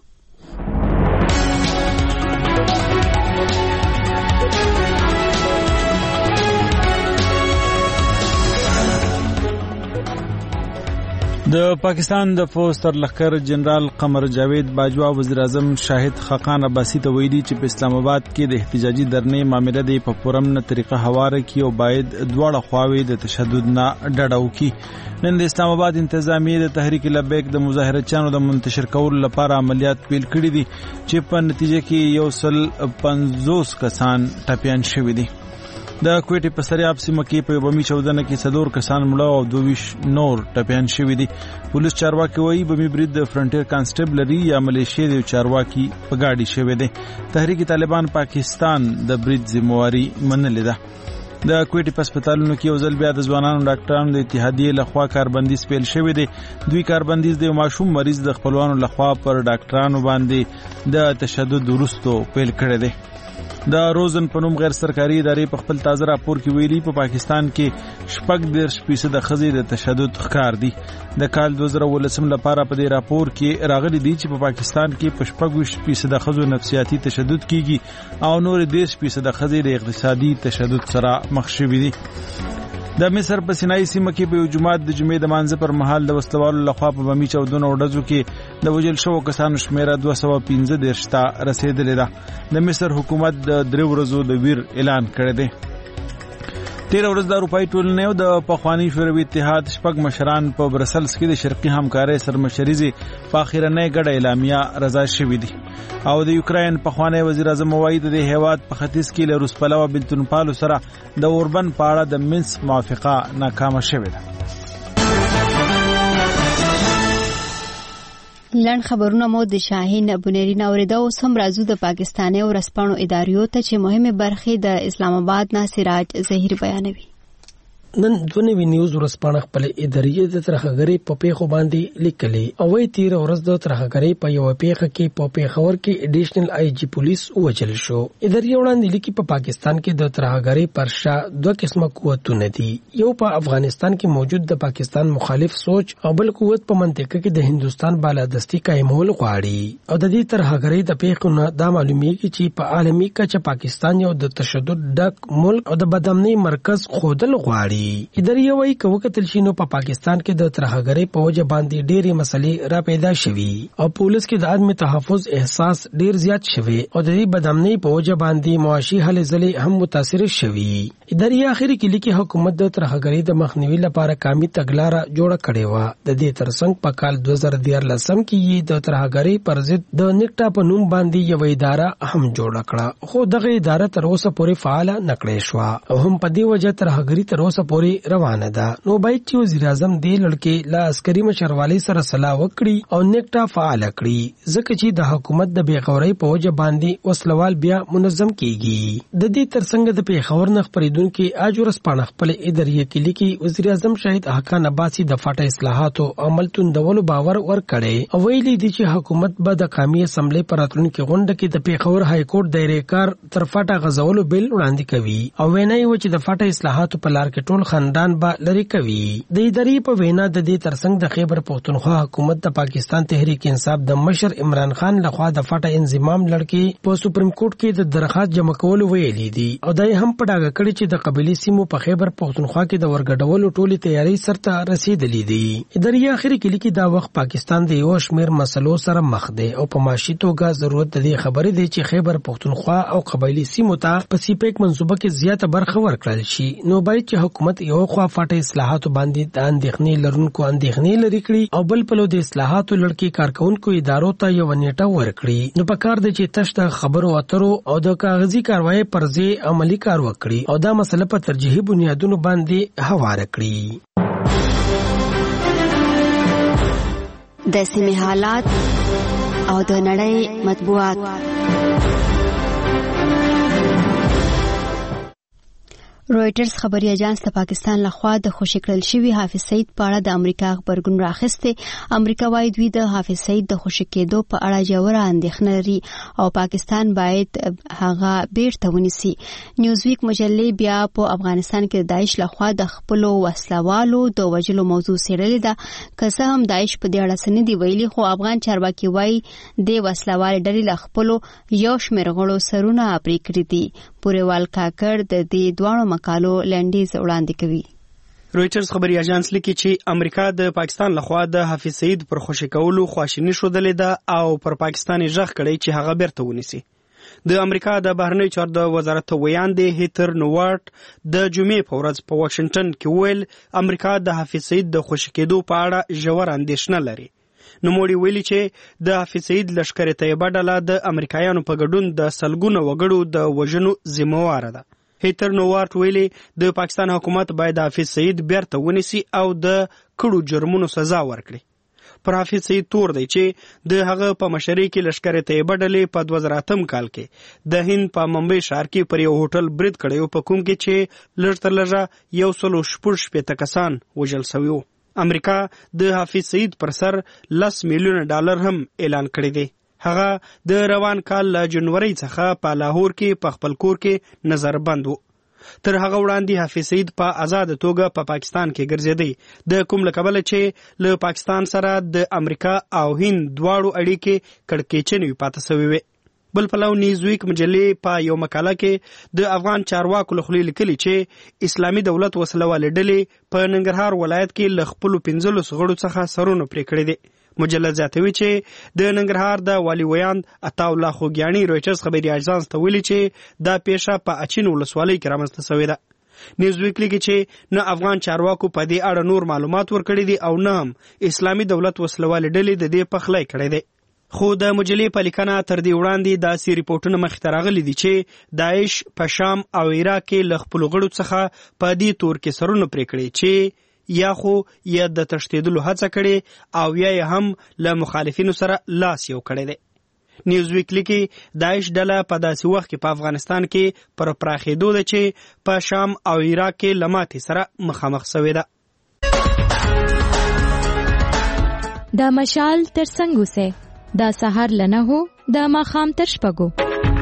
د پاکستان د فوج تر لخر جنرال قمر جاوید باجوا وزیر اعظم شاهد خاقان عباسی ته ویلي چې په اسلام آباد کې د احتجاجي درنې معاملې د په پرمنه طریقه هواره کی او باید دواړه خواوې د تشدد نه ډډه وکړي. نن د اسلام آباد انتظامیه د تحریک لبیک د مظاهرچیانو د منتشر کولو لپاره عملیات پیل کړي دي چې په نتیجه کې 150 کسان ټپیان شوي دي. د کوټې په سریاب سیمه کې په بمي چودنه کې 100 کسان مړه او 22 نور ټپیان شوي دي. پولیس چارواکي وایي بمي برید د فرنټیر کانسټیبلري یا ملیشیا د چارواکي په گاډي شوی دی. تحریک طالبان پاکستان د برید ذمہواری منلې ده. د کوټې په هسپتالونو کې یو ځل بیا د ځوانانو ډاکټرانو د اتحادیې لخوا کاربندیز پیل شوی دی. دوی کاربندیز د ماشوم مریض د خپلوانو لخوا پر ډاکټرانو باندې د تشدد وروسته پیل کړی دی. د روزن په نوم غیر سرکاري ادارې په خپل تازه راپور کې ویلي په پاکستان کې 40% ښځې د تشدد ښکار دي. د کال 2019 لپاره په دې راپور کې راغلي دي چې په پاکستان کې 40% ښځو نفسیاتي تشدد کیږي او نور 10% ښځې د اقتصادي تشدد سره مخ شوي دي. د مصر په سینای سیمه کې په جمعات د جمعې د مانځه پر مهال د وسلوالو لخوا په بمي چودنو ډزو کې د وژل شوو کسانو شمیره 215 ته رسیدلې ده. د مصر حکومت د 3 ورځو د ویر اعلان کړی دی. 13 ورځ د اروپאי ټولنې او د پخوانی شوروي اتحاد شپږ مشران په برسلز کې د شرقي همکارۍ سرمشريزي په اخیرنۍ ګډه اعلامیه رضا شوې دي. او د یوکرين پخوانی وزیر اعظم وایي د هیواد په ختیځ کې له روسپلو بنتونپالو سره د اوربن په اړه د منسک موافقه ناکامه شوې ده. لنډ خبرونه مو د شاهین بنيري ناوریدا او سم رازو د پاکستاني او رسپانو اداریو ته چې مهمه برخې د اسلام آباد نه سراج ظهیر بیانوي. نن دونی نیوز ورسپانه خپل ادارې د ترخګری په پیښو باندې لیکلي او وی 13 ورځ د ترخګری په یو پیښه کې په پیښور کې اډیشنل آی جی پولیس وچل شو. ادارې وړاندې لیکي په پاکستان کې د ترخګری پرشا دوه قسمه قوتونه دي. یو په افغانستان کې موجود د پاکستان مخالف سوچ او بل قوت په منطقه کې د هندستان بالادستی قائمول غواړي او د دې ترخګری د پیښو نه دا معلومیږي چې په عالمي کچه پاکستان یو د تشدد ډک ملک او د بدامنۍ مرکز خودل غواړي. ادارې وایي چې وکتل شینو په پاکستان کې د ترهګرۍ په وجه باندې ډېری مسلې را پیدا شوي او پولیس کې د عدم تحفظ احساس ډېر زیات شوی او د دې بدامنۍ په وجه باندې معاشي هلې ځلې هم متاثر شوي. ادارې اخر کې لیکي حکومت د ترهګرۍ د مخنیوي لپاره کامي تګلاره جوړه کړې و. د دې ترڅنګ په کال 2014 کې د ترهګرۍ پر ضد د نیټا په نوم باندې یو اداره هم جوړه کړه خو دغه اداره تر اوسه پورې فعال نه کړې شو او هم په دې وجه ترهګرۍ تر اوسه پورې روانه ده. نو باید چې وزیر اعظم دې لړکې لا عسکري مشروالۍ سره صلاح وکړي او نیټا فعال کړي ځکه چې د حکومت د بیغورۍ په وجه باندې وسلوال بیا منظم کیږي. د دې ترڅنګ د پیښور نه خبرېدونکو اج ورسپانه خپل ادارې کې لیکي وزیر اعظم شاهد حقان عباسی د فاټا اصلاحاتو عمل توندولو باور ورکړي او ویلي دي چې حکومت به د قومي اسمبلی پر راتلونکي غونډه کې د پیښور های کورټ دایره کار تر فاټا غزولو بل وړاندې کوي او ویني و چې د فاټا اصلاحاتو په لار کې ټول خاندان به لري کوي. د ادارې په وینا د دې ترڅنګ د خیبر پختونخوا حکومت د پاکستان تحریک انصاف د مشر عمران خان لخوا د فاټا انضمام لړکې په سپریم کورټ کې د درخواست جمع کول ویلي دي او دای هم په ډاګه کړي چې د قبيلي سیمو په خیبر پختونخوا کې د ورګډولو ټولي تیاری سرته رسیدلې دي. ادارې اخر کې لیکي دا وخت پاکستان د یو شمیر مسلو سره مخ دی او په معاشي توګه ضرورت د خبرې دی چې خیبر پختونخوا او قبيلي سیمو ته په سیپیک منصوبه کې زیاته برخه ورکړل شي. نو باید چې حکومت حکومت یو خوا فاټه اصلاحات باندې د اندېښنې لرونکو اندېښنې لري کړي او بل پلو د اصلاحات لړکی کارکونکو ادارو ته یو نیټه ورکړي. نو په کار د چې تشت خبرو اترو او د کاغذي کاروایی پر ځای عملی کار وکړي او دا مسله په ترجیحي بنیادونو باندې هوار کړي. د سیمې حالات او د نړۍ مطبوعات. رويټرز خبري اژانس د پاکستان لخوا د خوشی کړل شوی حافظ سعید په اړه د امریکا خبرګون راخسته. امریکا وايي دوی د حافظ سعید د خوشی کېدو په اړه جوړه اندېښنه لري او پاکستان باید هغه بیرته ونیسي. نیوزویک مجلې بیا په افغانستان کې د داعش لخوا د خپل وسلوالو د وجلو موضوع سیړلې ده. که څه هم داعش په دې اړه سندي ویلي خو افغان چارواکي وايي د وسلوال ډلې له خپل یو شمېر غړو سرونه پرې کړی دي. پوریوال کاکړ د دې دوه مقالو لنډیز وړاندې کوي. رويټرز خبري اژانس لیکي چې امریکا د پاکستان لخوا د حافظ سعید پر خوشی کولو خواشینی شودلې ده او پر پاکستان ژغ کړي چې هغه بیرته ونیسي. د امریکا د بهرنی چارو د وزارت ویاند هیتر نوارت د جمعې په ورځ په واشنگټن کې ویل امریکا د حافظ سعید د خوشی کېدو په اړه ژور اندېښنه لري. نو موړي ویلي چې د حافظ سعید لشکره طیبه ډله د امریکایانو په ګډون د سلګونو وګړو د وژنو ذمہوار ده. هیتر نوارت ویلي د پاکستان حکومت باید حافظ سعید بیرته ونیسي او د کړو جرمونو سزا ورکړي. پر حافظ سعید تور دی چې د هغه په مشرۍ کې لشکره طیبه ډلې په 2008 کال کې د هند په ممبئی ښار کې پر یو هوټل برید کړی په کوم کې چې لږ تر لږه 160 کسان وژل شوي وو. امریکا د حافظ سعید پر سر $10 میلیون هم اعلان کړی دی. هغه د روان کال له جنوري څخه په لاهور کې په خپل کور کې نظر بند وو. تر هغه وړاندې حافظ سعید په آزاد توګه په پاکستان کې ګرځېدی. د کوم لکبل چې له پاکستان سره د امریکا او هند دواړو اړیکې کړکېچنې پاتې شوې وي. بل پلو نیوزویک مجلې په یو مقاله کې د افغان چارواکو له خولې لیکلي چې اسلامي دولت وسلوالې ډلې په ننګرهار ولایت کې له خپلو 15 غړو څخه سرونه پرې کړي دي. مجله زیاتوي چې د ننګرهار د والي ویاند عطاالله خوګیاني رويټرز خبري اژانس ته ویلي چې دا پیښه په اچین ولسوالۍ کې رامنځته شوې ده. نیوزویک لیکي چې نه افغان چارواکو په دې اړه نور معلومات ورکړي دي او نه هم اسلامي دولت وسلوالې ډلې د دې پخلی کړی دی. خو د مجلې په لیکنه تر دې وړاندې داسې ریپورټونه مخې ته راغلي دي چې داعش په شام او عراق کې له خپلو غړو څخه په دې تور کې سرونه پرې کړي چې یا خو یا د تښتېدلو هڅه کړې او یا هم له مخالفینو سره لاس یو کړی دی. نیوزویک لیکي داعش ډله په داسې وخت کې په افغانستان کې پر پراخېدو ده چې په شام او عراق کې له ماتې سره مخامخ شوې ده. دا مشال تر څنګ اوسئ. دا سحر لنه هو دا ماښام تر شپږو.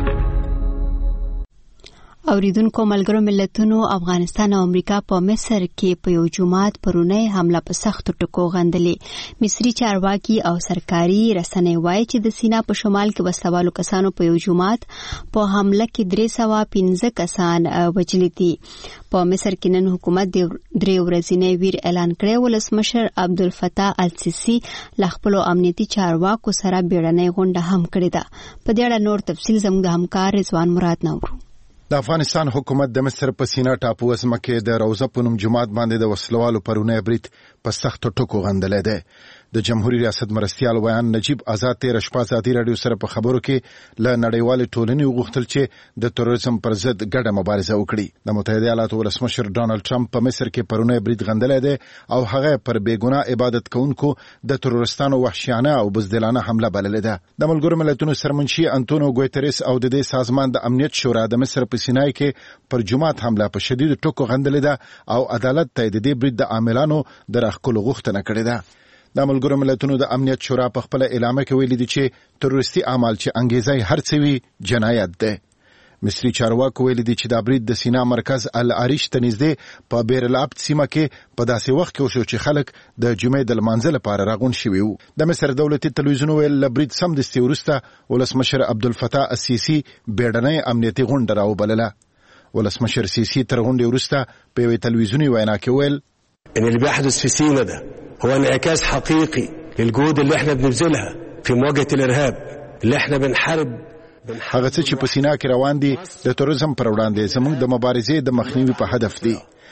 اوریدونکو ملګرو ملتونو افغانستان او امریکا په مصر کې په یو جمعات پرونی حمله په سختو ټکو غندلې. مصري چارواکي او سرکاري رسنۍ وایي چې د سینا په شمال کې وسلوالو کسانو په یو جمعات په حمله کې 315 کسان وژل دي. په مصر کې نن حکومت د 3 ورځې ویر اعلان کړی. ولسمشر عبدالفتاح السیسی له خپل امنیتي چارواکو سره بیړنۍ غونډه هم کړې ده. په دې اړه نور تفصیل زموږ همکار رضوان مراد نورو. د افغانستان حکومت د مصر په سینا ټاپو وزمه کې د روزه په نوم جماعت باندې د وسلوالو پرونه برید په سختو ټکو غندلې ده. د جمهوریت ریاست مرستیال ویان نجیب آزاد تیر شپه ازادي رادیو سره په خبرو کې له نړیوال ټولنې وغوښتل چې د تروریزم پر ضد ګډه مبارزه وکړي. د متحده ایالاتو ولسمشر ډانلډ ټرمپ په مصر کې پرونه برید غندلې ده او هغه پر بیګناه عبادت کوونکو د تروریستانو وحشیانه او بزدلانه حمله بللې ده. د ملګرو ملتونو سرمنشي انټونیو ګوتریس او د دې سازمان د امنیت شورا د مصر په سینای کې پر جماعت حمله په شدید ټکو غندلې ده او عدالت ته د دې برید د عاملانو د راخکلو غوښتنه کړې ده. د ملګرو ملتونو د امنیت شورا په خپل اعلامیه کې ویلي دي چې تروریستي اعمال چې انګیزه هر څه وي جنایت ده. مصري چارواکو ویلي دي چې دا برید د سینا مرکز العریش ته نږدې په بیر العبد سیمه کې په داسې وخت کې وشو چې خلک د جمعې د لمانځه لپاره راغون شوي وو. د مصر دولتي تلویزیون ویل له برید سمدستي وروسته ولسمشر عبدالفتاح السیسی بیړنۍ امنیتي غونډه راوبلله. ولسمشر سیسی تر غونډې وروسته په یوې تلویزیوني وینا کې ویل ان اللي بيحدث في سينا ده هو انعكاس حقيقي للجهود اللي احنا بنبذلها في مواجهة الارهاب اللي احنا بنحارب. هغه څه چې په سینا کې روان دي د تروریزم پر وړاندې زموږ د مبارزې د مخنیوي په هدف دي.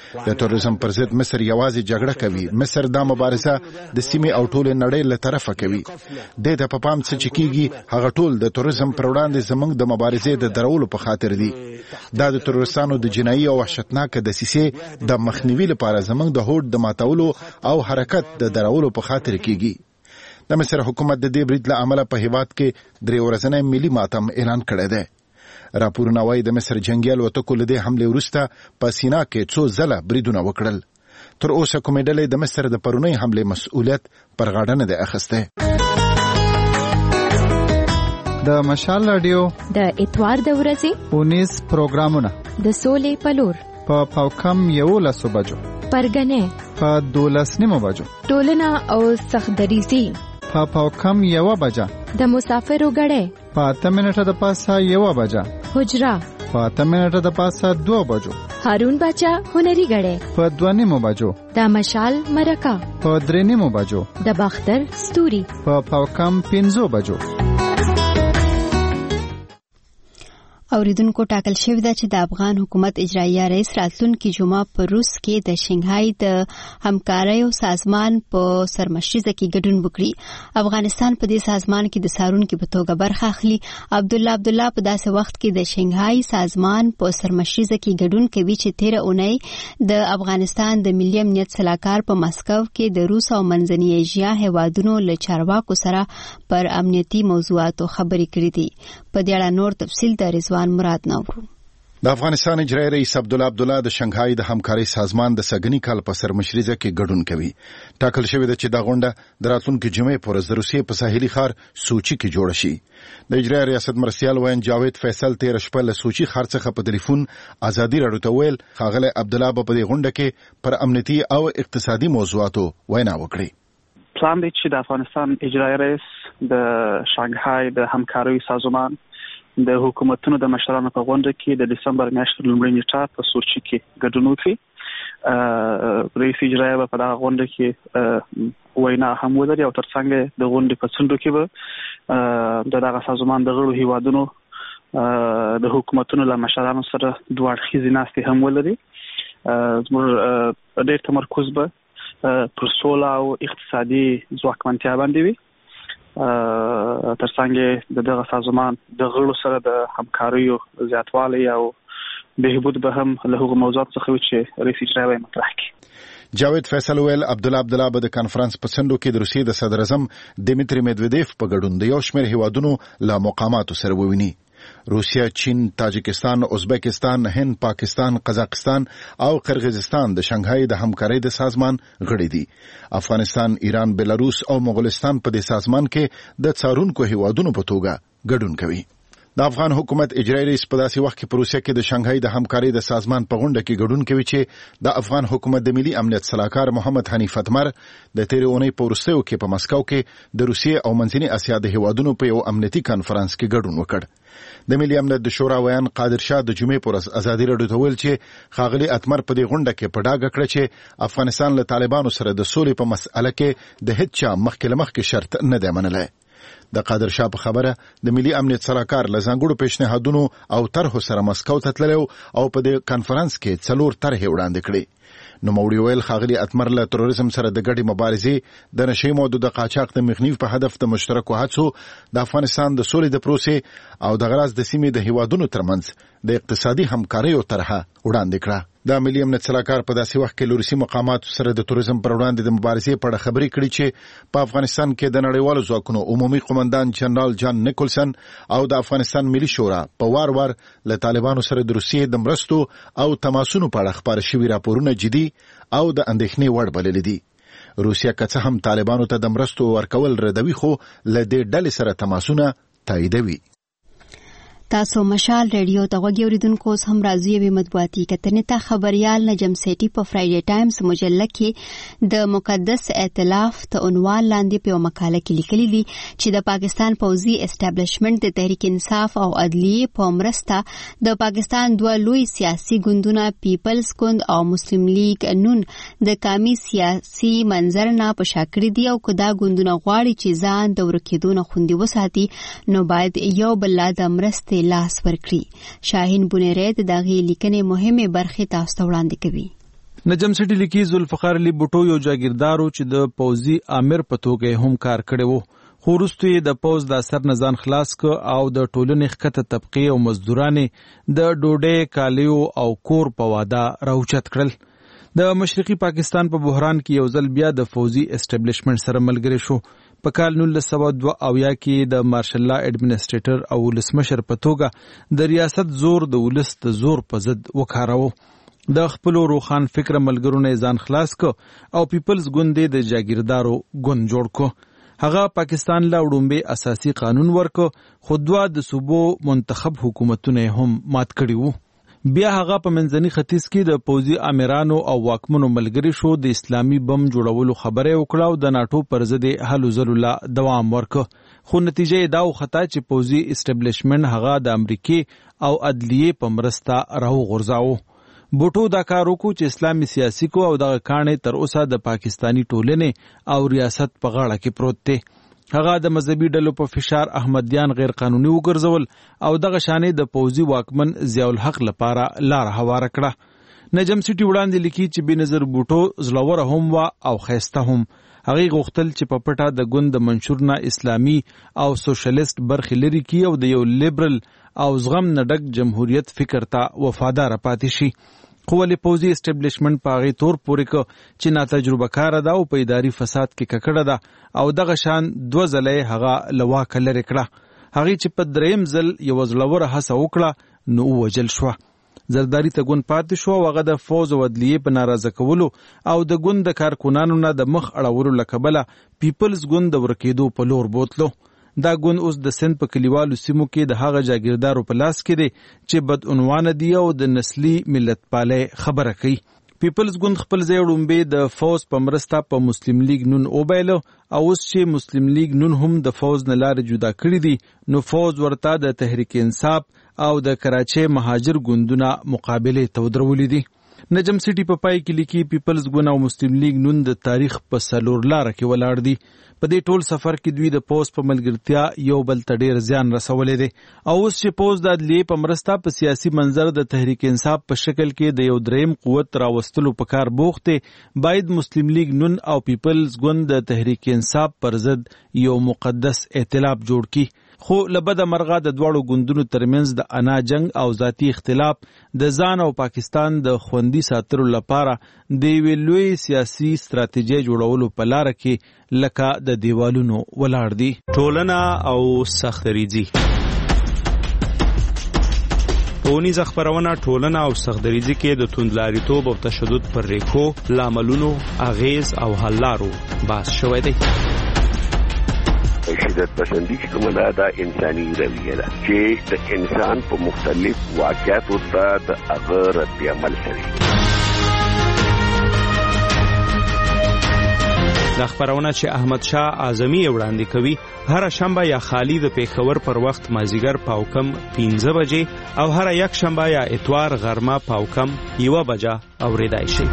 د تروریزم پر ضد مصر یوازې جګړه کوي. مصر دا مبارزه د سیمې او ټول نړۍ له طرفه کوي. د پام څه چې کیږي هغه ټول د تروریزم پر وړاندې زموږ د مبارزې د درولو په خاطر دي. دا د تروریستانو د جنایي او وحشتناک دسیسې د مخنیوي لپاره زموږ د هوډ د ماتولو او حرکت د درولو په خاطر کیږي. د مصر حکومت د دې برید له امله په هیواد کې 3 ورځنی ملي ماتم اعلان کړی دی. راپورونه وايي د مصر جنگي الوتکو له دې حملې وروسته په سینا کې څو ځله بریدونه وکړل. تر اوسه کومې ډلې د مصر د پرونی حملې مسؤلیت پر غاړه نه دی اخیستی. د مشال رادیو د اتوار د ورځې 19 پروګرامونه د سولې پلور په پاوکم 11 بجو پرګنې په 12 بجو ټولنه او سخدریزي په پاوکم 1 بجه د مسافرو غړې په 8 منټه د پاسه 1 بجه حجرا په 8 منټه د پاسه 2 بجو هارون بچا هنري غړې په 2 بجو د مشال مرکه په 3 بجو د باختر ستوري په پاوکم 15 بجو. اوریدونکو ټاکل شوی ده چې د افغان حکومت اجرایي رئیس راتلونکي جمعه په روس کې د شنګهای د همکاریو سازمان په سرمشریزه کې ګډون وکړي. افغانستان په دې سازمان کې د سارونکو په توګه برخه اخلي. عبدالله په داسې وخت کې د شنګهای سازمان په سرمشریزه کې ګډون کوي چې 13 اونۍ د افغانستان د ملي امنیت سلاکار په مسکو کې د روس او منځنۍ ایشیا هیوادونو له چارواکو سره پر امنیتي موضوعاتو خبرې کړې دي. په دې اړه نور تفصیل د رضوان مراد نورو. د افغانستان اجرایي رئیس عبدالله د شنګهای د همکاري سازمان د سګنی کال په سرمشریزه کې ګډون کوي. ټاکل شوی ده چې دا غونډه د راتلونکي جمعې پر ورځ د روسیې په ساحلي ښار سوچي کې جوړه شي. د اجرایي ریاست مرستیال وین جاوید فیصل 13 شپه له سوچي ښار څخه په ټلیفون ازادي راډیو ته ویل ښاغلی عبدالله په دې غونډه کې پر امنیتي او اقتصادي موضوعاتو وینا وکړي. پلان دی چې د افغانستان اجرایي رئیس د شنګهای د همکاري سازمان د حکومتونو د مشرانو په غونډه کې د دسمبر میاشتې لومړۍ نیټه په سوچي کې ګډون وکړي. رئیس اجرایي په دغه غونډه کې وینا هم ولري او ترڅنګ د غونډې په څنډو کې به دغه سازمان د غړو هیوادونو د حکومتونو له مشرانو سره دوه اړخیزې ناستې هم ولري. زموږ ډېر تمرکز به پر سوله او اقتصادي ځواکمنتیا باندې وي. ترڅنګ دغه سازمان د غړو سره د همکاریو زیاتوالی او بهبود به هم له هغو موضوعاتو څخه چې رئیس اجرایي مطرح کړي. جاوید فیصل ویل عبدالله به د کانفرنس په څنډو کې د روسیې د صدر اعظم دمیتری میدویدیف په ګډون د یو شمېر هیوادونو له مقاماتو سره وویني. روسیا، چین، تاجکستان، ازبکستان، هند، پاکستان، قزاقستان او قرغیزستان د شنګهای د همکارۍ د سازمان غړي دي. افغانستان، ایران، بلاروس او مغولستان په دې سازمان کې د څارونکو هیوادونو په توګه ګډون کوي. د افغان حکومت اجرایي رئیس په داسې وخت کې په روسیه کې د شنګهای د همکارۍ د سازمان په غونډه کې ګډون کوي چې د افغان حکومت د ملي امنیت سلاکار محمد حنیف اتمر د 13 اونۍ په وروستیو کې په مسکو کې د روسیې او منځنۍ اسیا د هیوادونو په یو امنیتي کانفرنس کې ګډون وکړ. د ملي امنیت د شورا ویان قادر شاه د جمعې پر ورځ ازادي راډیو ته ویل چې ښاغلي اتمر په دې غونډه کې په ډاګه کړه چې افغانستان له طالبانو سره د سولې په مسأله کې د هیڅ چا مخکې شرط نه دی منلی. د قادر شاه په خبره د ملي امنیت سلاکار له ځانګړو پیشنهادونو او طرحو سره مسکو ته تللی او په دې کانفرنس کې 4 طرحې وړاندې کړې. نوموړي ویل ښاغلي اتمر له تروریزم سره د ګډې مبارزې د نشي موادو د قاچاق د مخنیوي په هدف د مشترکو هڅو د افغانستان د سولې د پروسې او د غراض د سیمې د هیوادونو ترمنځ د اقتصادي همکاریو طرحه وړاندې کړه. د ملي امنیت سلاکار په داسې وخت کې روسي مقاماتو سره د تروریزم پر وړاندې د مبارزې په اړه خبرې کړې چې په افغانستان کې د نړیوالو ځواکونو عمومي قومندان جنرال جان نیکولسن او د افغانستان ملي شورا په وار له طالبانو سره د روسیې د مرستو او تماسونو په اړه خبرې شوي راپورونه جدي او د اندېښنې وړ بللي دي. روسیا که څه هم طالبانو ته د مرستو ورکول ردوي خو له دې ډلې سره تماسونه تاییدوي. تاسو مشال ریډیو ته غوږی اوریدونکو اوس هم راځي وي مطبوعاتي کتنې ته خبريال نجم سیټي په فرایډي ټایمز مجله کې د مقدس ائتلاف ته عنوان لاندې په مقاله کې لیکلي دي چې د پاکستان پوځي اسټابلیشمنت د تحریک انصاف او عدلیه په مرسته د پاکستان دوه لوی سیاسي ګوندونه پیپلز ګوند او مسلم لیگ نون د قومي سیاسي منظر نه په شاکړې دي او کدا ګوندونه غواړي چې ځان د ورکیدو خوندي وساتي نو باید یو بل د مرسته لاس ورکړي. شاهین بونیری د دغه لیکنې مهمه برخه تاسو ته وړاندې کوي. نجم سټي لیکي ذوالفقار علي بوټو یو جاګیردارو چې د پوځي امیر په توګه هم کار کړی وو، خو وروسته یې د پوځ د اثر نه ځان خلاص کړ او د ټولنې ښکته طبقې او مزدورانې د ډوډۍ، کالیو او کور په واده راوچت کړل. د مشرقي پاکستان په بحران کې یو ځل بیا د فوزي اسټابلیشمنټ سره ملګری شو. په کال 1902 کې د مارشل لا اډمنسټریټر او ولسمشر په توګه د ریاست زور د ولس د زور په ضد وکاراوه. د خپل روخان فکر ملګرو نه ځان خلاص کو او پیپلز ګوند د جاګیردارو ګوند جوړ کو. هغه پاکستان لا وړومبه اساسي قانون ورکو، خو دوه د صوبو منتخب حکومتونه هم مات کړي وو. بیا هغه په منځني ختیځ کې د پوځي امیرانو او واکمنو ملګری شو، د اسلامي بم جوړولو خبره وکړه او د ناټو پر ضد هلو ځلو لا دوام ورکړ. خو نتیجه یې دا وخته چې پوځي اسټابلیشمنټ هغه د امریکای او عدلیه په مرسته راوغورځاوه. بوټو دا کار وکړو چې اسلامي سیاسي کو او دغه کاڼې تر اوسه د پاکستانی ټولنې او ریاست په غاړه کې پروت دی. هغه د مذهبي ډلو په فشار احمدیان غیر قانوني وګرځول او دغه شانې د پوځي واکمن ضیاء الحق لپاره لار هواره کړه. نجم سټي وړاندې لیکي چې بېنظیر بوټو زړوره هم وه او ښایسته هم. هغې غوښتل چې په پټه د ګوند د منشور نه اسلامي او سوشلیست برخې لرې کړي او د یو لیبرل او زغم نه ډک جمهوریت فکر ته وفادار پاتې شي. خو ولې پوځي اسټابلیشمنټ په هغې تور پورې که چې ناتجربه کاره ده او په اداري فساد کې ککړه ده او دغه شان 2 ځله یې هغه له واکه لرې کړه. هغې چې په 3م ځل یوه زړوره هڅه وکړه نو ووژل شوه. زرداري ته ګوند پاتې شو او هغه د فوز او عدلیې په ناراضه کولو او د ګوند د کارکنانو نه د مخ اړولو له کبله پیپلز ګوند د ورکېدو په لور بوتلو. دا ګوند اوس د سند په کلیوالو سیمو کې د هغه جاګیردارو په لاس کې دی چې بدعنوانه دي او د نسلي ملت پالۍ خبره کوي. پیپلز ګوند خپل ځای وړومبې د فوز په مرسته په مسلم لیگ نون وبایله او اوس چې مسلم لیگ نون هم د فوز نه لارې جدا کړي دي نو فوز ورته د تحریک انصاف او د کراچۍ مهاجر ګوندونه مقابلې ته ودرولي دي. نجم سټي په پای کې لیکي پیپلز ګوند او مسلم لیگ نون د تاریخ په څلور لاره کې ولاړ دي. په دې ټول سفر کې دوی د پوز په ملګرتیا یو بل ته ډېر زیان رسولی دی او اوس چې پوز د عدلیې په مرسته په سیاسي منظر د تحریک انصاف په شکل کې د یو دریم قوت راوستلو په کار بوخت دی، باید مسلم لیگ نون او پیپلز ګوند د تحریک انصاف پر ضد یو مقدس ائتلاف جوړ کړي. خو لبده مرغه د دواړو ګوندونو ترمنځ د انا جنگ او ذاتی اختلاف د ځان او پاکستان د خوندي ساتلو لپاره د یوې لوی سیاسي ستراتیژۍ جوړولو په لاره کې لکه د دیوالونو ولاړ دي. ټولنه او سختریزي ټولنیز خبرونه ټولنه او سختریزي کې د توندلاریتوب او تشدد پر ریښو، لاملونو، اغیز او حل لارو بحث شوی دی. شدت پسندی چې کومه دا انساني رویه ده چې د انسان په مختلف واقعاتو ته د هغه رد عمل کوي. دا خبرونه چې احمد شاه اعظمي وړاندې کوي هر شنبه یا خالی د پیښور پر وخت مازیګر پاوکم 15 بجې او هر یک شنبه یا اتوار غرمه پاوکم 1 بجه اوریدای شي.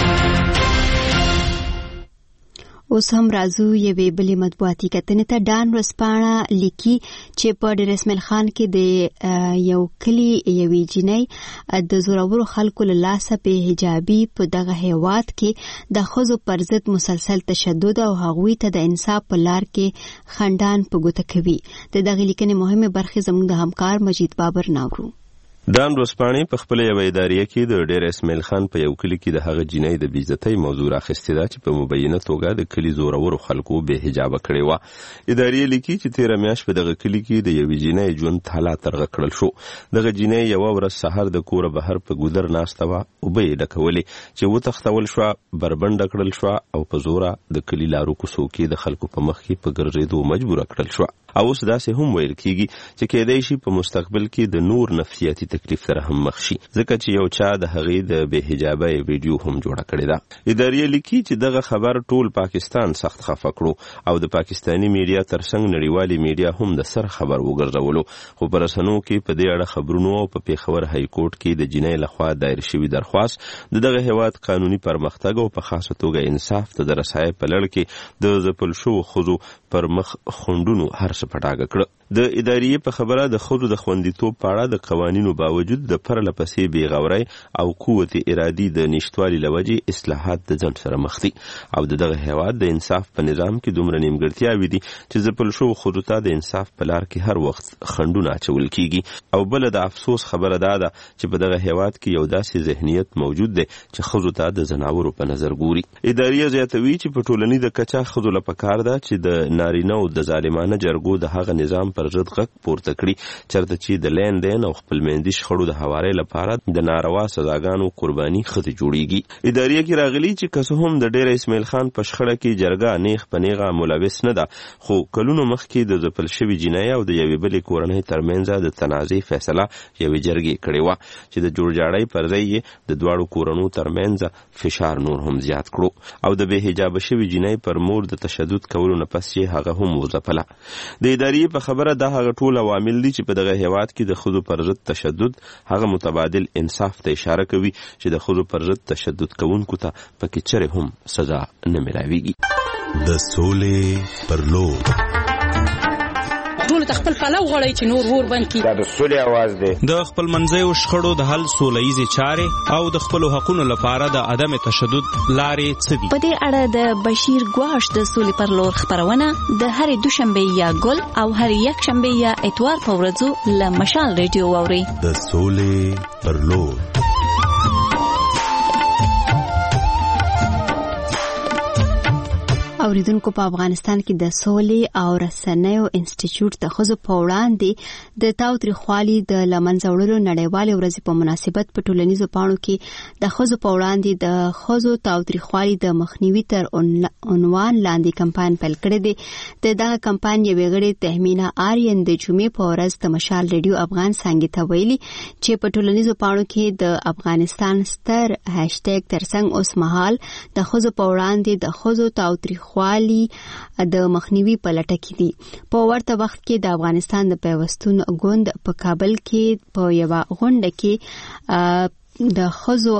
اوس هم راځو یوې بلې مطبوعاتي کتنې ته. ډان ورځپاڼه لیکي چې په ډیر اسماعیل خان کې د یو کلي یوې جینۍ د زورورو خلکو له لاسه په حجابي په دغه هیواد کې د ښځو پر ضد مسلسل تشدد او هغوی ته د انصاف په لار کې خنډان په ګوته کوي. د دغه لیکنې مهمه برخه زموږ د همکار مجید بابر ناورو. ډان ورځپاڼې په خپل یو اداریه کې د ډیر اسماعیل خان په یو کلی کې د هغه جینۍ د بیزتۍ موضوع راخستې ده چې په مبینه توګه د کلی زورورو خلکو به حجاب کړی و. اداریه لیکي چې 13 میاشت په دغه کلی کې د یوې جینۍ ژوند تالا ترغه کړل شو. دغه جینۍ یو ورځ سحر د کوره بهر په ګودر ناسته وه او به یې ډکولې چې وتښتول شوه، بربنډه کړل شوه او په زوره د کلي لارو کوڅو کې د خلکو په مخ کې په ګرځېدو مجبوره کړل شوه. او اوس داسې هم ویل کیږي چې کېدای شي په مستقبل کې د نور نفسیاتي تکلیف سره هم مخ شي، ځکه چې یو چا د هغې د بې حجابۍ ویډیو هم جوړه کړې ده. اداریه لیکي چې دغه خبر ټول پاکستان سخت خفه کړو او د پاکستاني میډیا ترڅنګ نړیوالي میډیا هم د سر خبر وګرځولو. خو په رسنیو کې په دې اړه خبرونو او په پیښور های کورټ کې د جینۍ لخوا دایر شوي درخواست د دغه هیواد قانوني پرمختګ او په خاصه توګه انصاف ته د رسایۍ په لړ کې د ځپل شوو ښځو پر مخ خنډونو هر څه پټاګه کړه. د اداریې په خبره د ښځو د خوندیتوب په اړه د قوانینو باوجود د پرله پسې بېغورۍ او قوت ارادي د نشتوالي له وجې اصلاحات د ځنډ سره مخ دي او دغه هېواد د انصاف په نظام کې دومره نیمګړتیاوې دي چې ځپل شوو ښځو ته د انصاف په لار کې هر وخت خنډونه اچول کیږي او بله د افسوس خبره دا ده چې په دغه هېواد کې یو داسې ذهنیت موجود دی چې ښځو ته د زناورو په نظر ګوري. اداریه زیاتوي چې په ټولنیزه کچه ښځو له پکار ده چې د نارینهو د ظالمانه جرګو د هغه نظام پر ضد غږ پورته کړي چېرته چې د لین دین او خپلمندي شخړو د هوارۍ لپاره د ناروا سزاګانو قرباني ښځې جوړیږي. اداریه کې راغلي چې که څه هم د ډېر اسماعیل خان په شخړه کې جرګه نیغ په نیغه ملوث نه ده خو کلونو مخکې د ځپل شوي جنۍ او د یوې بلې کورنۍ ترمنځ د تنازع فیصله یوې جرګې کړې وه چې د جوړجاړۍ پر ځای یې د دواړو کورنو ترمنځ فشار نور هم زیات کړو او د بې حجابه شوي جنۍ پر مور د تشدد کولو نه پس یې هغه هم وځپله. د ادارې په خبره دا هغه ټول عوامل دي چې په دغه هېواد کې د ښځو پر ضد تشدد هغه متبادل انصاف ته اشاره کوي چې د ښځو پر ضد تشدد کوونکو ته پکې چرې هم سزا نه ملاویږي. د سولې پر لور ټول خپل پلو غړی چې نور ور بند کی دا د سولې आवाज دی. د خپل منځیو شخړو د حل سولهییزې چارې او د خپل حقوقو لپاره د عدم تشدد لارې څه دي؟ په دې اړه د بشیر ګواش د سولې پر لور خبرونه د هرې دوشنبه یا ګل او هرې یک شنبه یا اتوار په ورځو له مشال ریډیو واوري. د سولې پر لور. اوریدونکو په افغانستان کې د سولې او رسنیو انسټیټیوټ د ښځو په وړاندې د تاوتریخوالي د له منځه وړلو نړیوالې ورځې په مناسبت په ټولنیزو پاڼو کې د ښځو په وړاندې د ښځو تاوتریخوالي د مخنیوي تر عنوان لاندې کمپاین پیل کړی دی. د دغه کمپاین یوې غړې تهمینه آرین د جمعې په ورځ د مشال ریډیو افغان څانګې ته ویلي چې په ټولنیزو پاڼو کې د افغانستان ستر هاشټیګ ترڅنګ اوس مهال د ښځو په وړاندې د ښځو تاوتریخوالي د مخنیوي په لټه کې دي. په ورته وخت کې د افغانستان د پیوستون ګوند په کابل کې په یوه غونډه کې د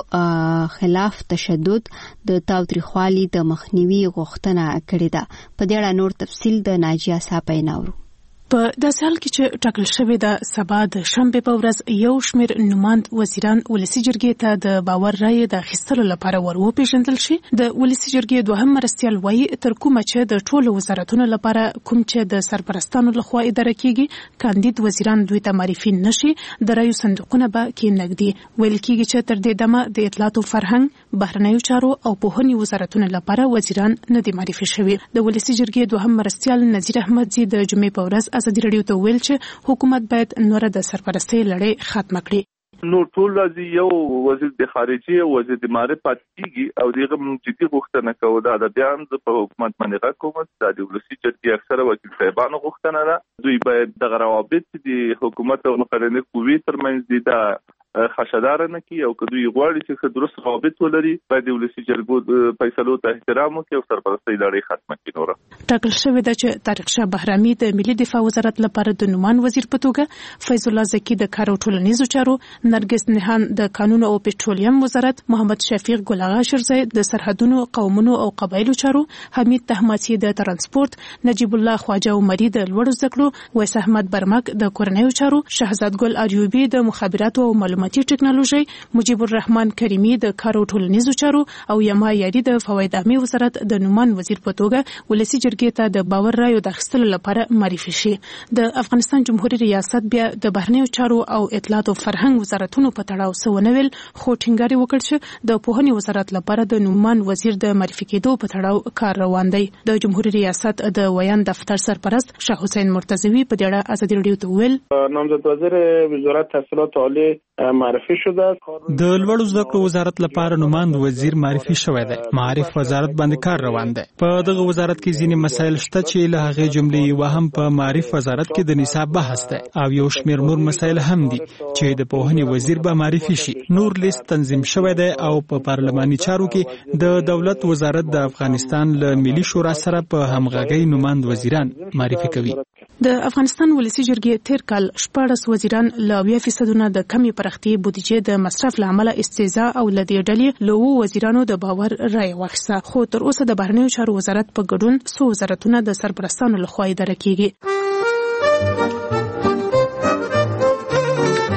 ښځو خلاف تشدد د تاوتریخوالي د مخنیوي غوښتنه کړې ده. په دې اړه نور تفصیل د ناجیه صاحب ناورو. په داسې حال کې چې ټاکل شوی د سبا د شنبې په ورځ یو شمېر نوماند وزیران ولسي جرګې ته د باور رایې د اخیستلو لپاره وروپېژندل شي. د ولسي جرګې دوهم مرستیال وایي تر کومه چې د ټولو وزارتونو لپاره کوم چې د سرپرستانو لخوا اداره کیږي کاندید وزیران دوی ته معرفي نشي د رایو صندوقونه به کېنږدي. ویل کیږي چې تر دې دمه د اطلاعات او فرهنګ بهرنیو چارو او پوهنې وزارتونو لپاره وزیران نه دي معرفي شوي. د ولسي جرګې دوهم مرستیال نذیر احمدزي د جمعې په ورځ ازادي راډیو ته ویل چې حکومت باید نور د سرپرستۍ لړۍ ختمه کړي. نو ټول راځي یو وزیر د خارجي او وزیر د معرفت پاتېږي او دغه جدي غوښتنه کوي دا د بیان په حکومت باندې حکومت د ولسي جرګې اکثره وکیل صاحبانو غوښتنه ده دوی باید د روابط د حکومت او مقرنې قوې ترمنځ دي دا خشدار نه کی او کدوې غواړي چې درست روابط ولري باید د ولسي جرګو فیصلو ته احترام وکړي او سرپرستۍ لړۍ ختمه کړي. نور ټاکل شوی ده چې طارق شاه بهرامي د ملي دفاع وزارت لپاره د نومان وزیر په توګه، فیض الله زکی د کار او ټولنیزو چارو، نرګس نهان د قانون او پټرولیم وزارت، محمد شفیق ګل اغا شرزی د سرحدونو قومونو او قبایلو چارو، حمید تهماسي د ترانسپورت، نجیب الله خواجه عمري د لوړو زده کړو، ویس احمد برمک د کورنیو چارو، شهزاد ګل اریوبي د مخابراتو او معلوماتي ټکنالوژي، مجيب الرحمن کریمي د کار او ټولنیزو چارو او یما یاري د فواید عامه وزارت د نومان وزیر په توګه ولسي جرګې ته د باور رایو د اخیستلو لپاره معرفي شي. د افغانستان جمهوریت ریاست بیا د بهرنیو چارو او اطلاعات او فرهنګ وزارتونو په تړاو سونویل خو ټینګاري وکړ چې د پوهنې وزارت لپاره د نومان وزیر د معرفي کېدو په تړاو کار روان دی. د جمهوریت ریاست د ویان دفتر سرپرست شاه حسین مرتضوی په دې اړه ازادي راډیو ته ویل نامزد وزیر وزارت تحصیلات عالی معرفي شده. د لوړو زده کړو وزارت لپاره نوماند وزیر معرفي شوی دی. معارف وزارت باندې کار روان دی. په دغه وزارت کې ځینې مسایل شته چې له هغې جملې یوه هم په معارف وزارت کې د نصاب بحث دی او یو شمېر نور مسایل هم دي چې د پوهنې وزیر به معرفي شي. نور لیست تنظیم شوی دی او په پارلماني چارو کې د دولت وزارت د افغانستان له ملي شورا سره په همغږۍ نوماند وزیران معرفي کوي. د افغانستان ولسي جرګې تیر کال 14 وزیران له 20% د کمی پرختي بودیجې د مصرف لامل استهزاء او لدې ډلې له وزیرانو د باور رای واخیسته، خو تر اوسه د بهرنیو چارو وزارت په ګډون څو وزارتونه د سرپرستانو لخوا اداره کیږي.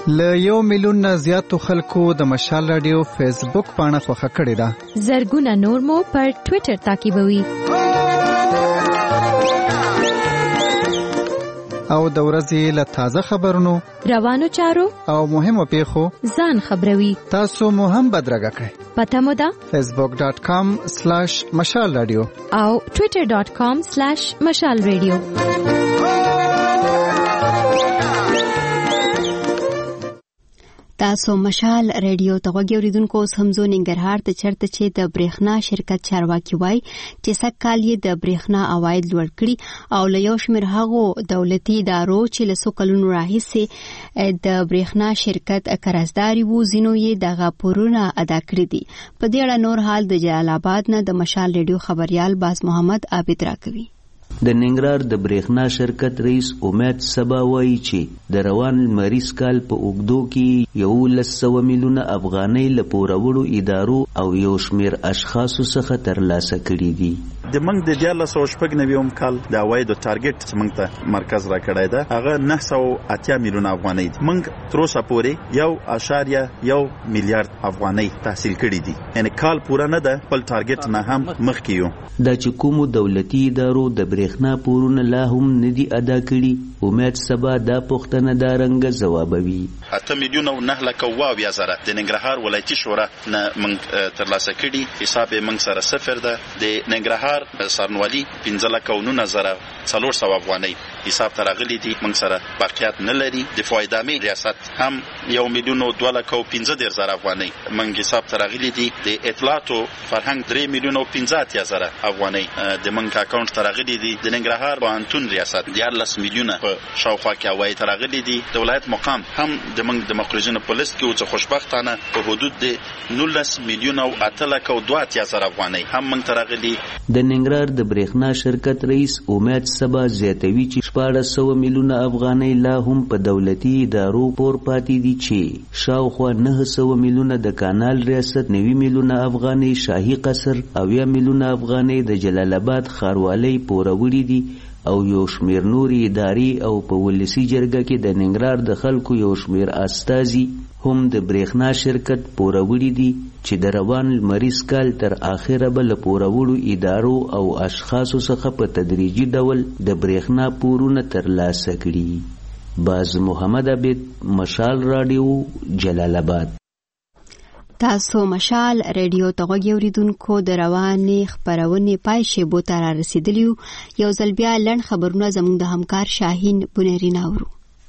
له 1 میلیون نه زیاتو خلکو د مشال رادیو فیسبوک پاڼه خوښه کړې ده. زرګونه نور مو پر ټوئیټر تعقیبوي. او د ورځې له تازه خبرونو، روانو چارو او مهمو پیښو ځان خبروي. تاسو مو هم بدرګه کړئ. پته مو ده facebook.com/مشال رادیو او twitter.com/مشال رادیو. تاسو مشال رادیو ته غوږی اوریدونکو. اوس هم زو ننګرهار ته چرته چې د برېښنا شرکت چارواکي وای چې سږکال یې د برېښنا عواید لوړ کړي او له یو شمېر هغو دولتي ادارو چې له څو کلونو راهیسې د برېښنا شرکت قرضداري وو ځینو یې دغه پورونه ادا کړي دي. په دې اړه نور حال د جلال آباد نه د مشال رادیو خبريال باز محمد عابد راکوي. د ننګرهار د برېښنا شرکت رئیس امید سبا وایي چې د روان لمریز کال په اوږدو کې 100 میلیونه افغانۍ له پوروړو ادارو او یو شمېر اشخاصو څخه ترلاسه کړي دي. د منګ د 1990 کال د عوایدو ټارګټ چې موږ ته مرکز را کړی ده هغه 980 میلیونه افغانۍ دي. موږ تر اوسه پورې 1.1 میلیارډ افغانۍ تحصیل کړي دي، یعنی کال پوره نه ده، خپل ټارګټ نه هم مخکې یو. دا چې کومو دولتي ادارو د برېښنا پورونه لا هم نه دي ادا کړي، امید سبا دا پوښتنه دا رنګه ځوابوي. 8 میلیونه او 9 لکه 20,000 د ننګرهار ولایتي شورا نه موږ ترلاسه کړي. حساب یې موږ سره 0 ده. د ننګرهار سرنوالي 15,400 افغانۍ حساب ته راغلي دي، موږ سره باقیات نه لري. د فایدامې ریاست هم 1,215,000 افغانۍ موږ حساب ته راغلي دي. د اطلاعاتو فرهنګ 3,85,000 افغانۍ د موږ اکاونټ ته راغلي دي. د ننګرهار پوهنتون ریاست 11 میلیونه په شاوخوا کې عواید راغلي دي. د ولایت مقام هم د موږ د مخرجینو په لیست کې او څه خوشبختانه په حدود د 19 میلیونه او 8,2,000 افغانۍ هم موږ ته راغلي. د ننګرهار د برېښنا شرکت رئیس امید سبا زیاتوي چې 1400 میلیونه افغانۍ لا هم په دولتي ادارو پور پاتې دي چې شاوخوا 900 میلیونه د کانال ریاست، 90 میلیونه افغانۍ شاهي قصر، 80 میلیونه افغانۍ د جلال آباد ښاروالۍ پوروړي دي او یو شمېر نورې ادارې او په ولسي جرګه کې د ننګرهار د خلکو یو شمېر استازي هم د برېښنا شرکت پوروړي دي چې د روان لمریز کال تر آخره به له پوروړو ادارو او اشخاصو څخه په تدریجي ډول د برېښنا پورونه ترلاسه کړي. باز محمد عابد، مشال رادیو، جلال آباد. تاسو مشال رادیو ته غوږی اوریدونکو. د روانې خبرونې پای شیبو ته را رسیدلیو. یو ځل بیا لنډ خبرونه زموږ د همکار شاهین بنيري ناورو.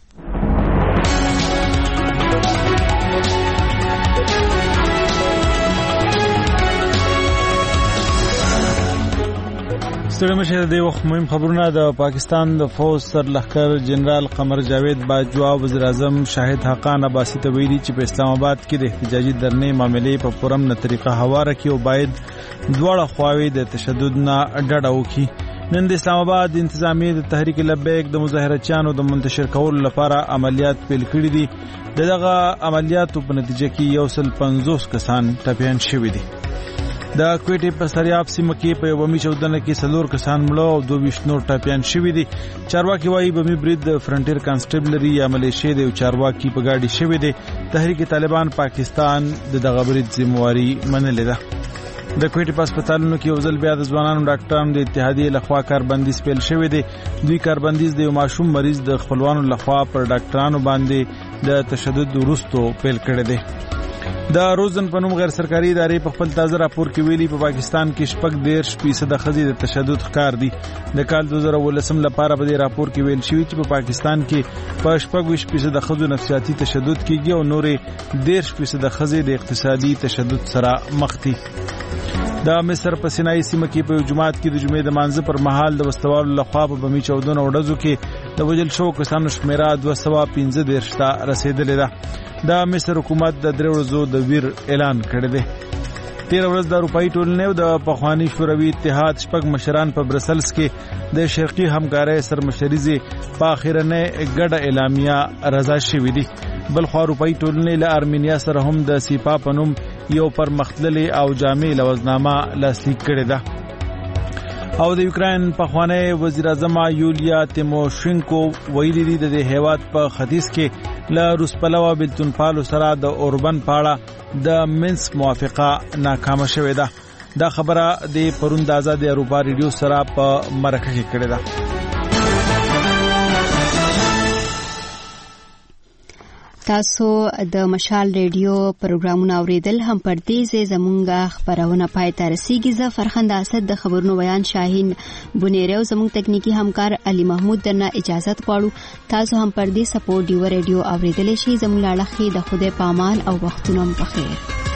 ستړي مشه د وخت مهم خبرونه. د پاکستان د فوج سرلښکر جنرال قمر جاوید باجوا وزیر اعظم شاهد حقان عباسی ته ویلي چې په اسلام آباد کې د احتجاجي درنې معاملې په پرامن طریقه هواره کړي او باید دواړه خواوې د تشدد نه ډډه وکړي. نن د اسلام آباد انتظامیه د تحریک لبیک د مظاهرچیانو د منتشر کولو لپاره عملیات پیل کړي دي. دغه عملیاتو په نتیجه کې 150 کسان ټپیان شوي دي. د کوټې په سریاب سیمه کې په یو بمي چاودنه کې 4 کسان مړه او 22 نور ټپیان شوي دي. چارواکي وایي بمي برید د فرنټیر کانسټیبلري یا ملیشیا د چارواکي په ګاډي شوي دي. تحریک طالبان پاکستان د دغه برید ذمہواری منلې ده. د کوټې په هسپتالونو کې یو ځل بیا د ځوانانو ډاکټرانو د اتحادیې لخوا کاربندیز پیل شوی دی. دوی کاربندیز د یو ماشوم مریض د خپلوانو لخوا پر ډاکټرانو باندې د تشدد وروسته پیل کړی دی. د روزن په نوم غیر سرکاري ادارې په خپل تازه راپور کې ویلي په پاکستان کې 14% ښځې د تشدد ښکار دي. د کال 2019 لپاره په دې راپور کې ویل شوی چې په پاکستان کې په 14% ښځو نفسیاتي تشدد کېږي او نورې 13% ښځې د اقتصادي تشدد سره مخ دي. د مصر په سینای سیمه کې په جمعات کې د جمعې د مانځه پر مهال د وسوالو لخوا په بمي چاودنو او ډزو کې د وژل شوو کسانو شمیره 215 ته رسیدلې ده. د مصر حکومت د 3 ورځو د ویر اعلان کړی دی. 13 ورځ د اروپאי ټولنې او د پخوانی شوروي اتحاد شپږ مشران په برسلز کې د شرقي همکارۍ سرمشريزي په اخیرنه ګډه اعلامیه رضا شوې دي. بل خو اروپאי ټولنې له ارمینیا سره هم د سیپا په نوم یو پرمختللي او جامع لوزنامه لاسلیک کړې ده. او د یوکرين پخوانی وزیر اعظم یولیا تیموشینکو ویلي دي د هیواد په ختیځ کې له روس پلوه بلتون پالو سره د اوربن پاړه د منسک موافقه ناکامه شوې ده. دا خبره د پرون د آزاد اروپا ریډیو سره په مرکه کې کړې ده. تاسو د مشال ریډیو پروګرامونه اوریدل هم پر دې زمونږه خبرونه پای ته رسیږي. زه فرخنده اسد د خبرونو بیان شاهین بنيرو زموږ تکنیکی همکار علي محمود درنه اجازه غواړو. تاسو هم پر دې سپورټ دی ریډیو اوریدل شي. زموږ لاړه خې د خوده پامان او وختونو په خیر.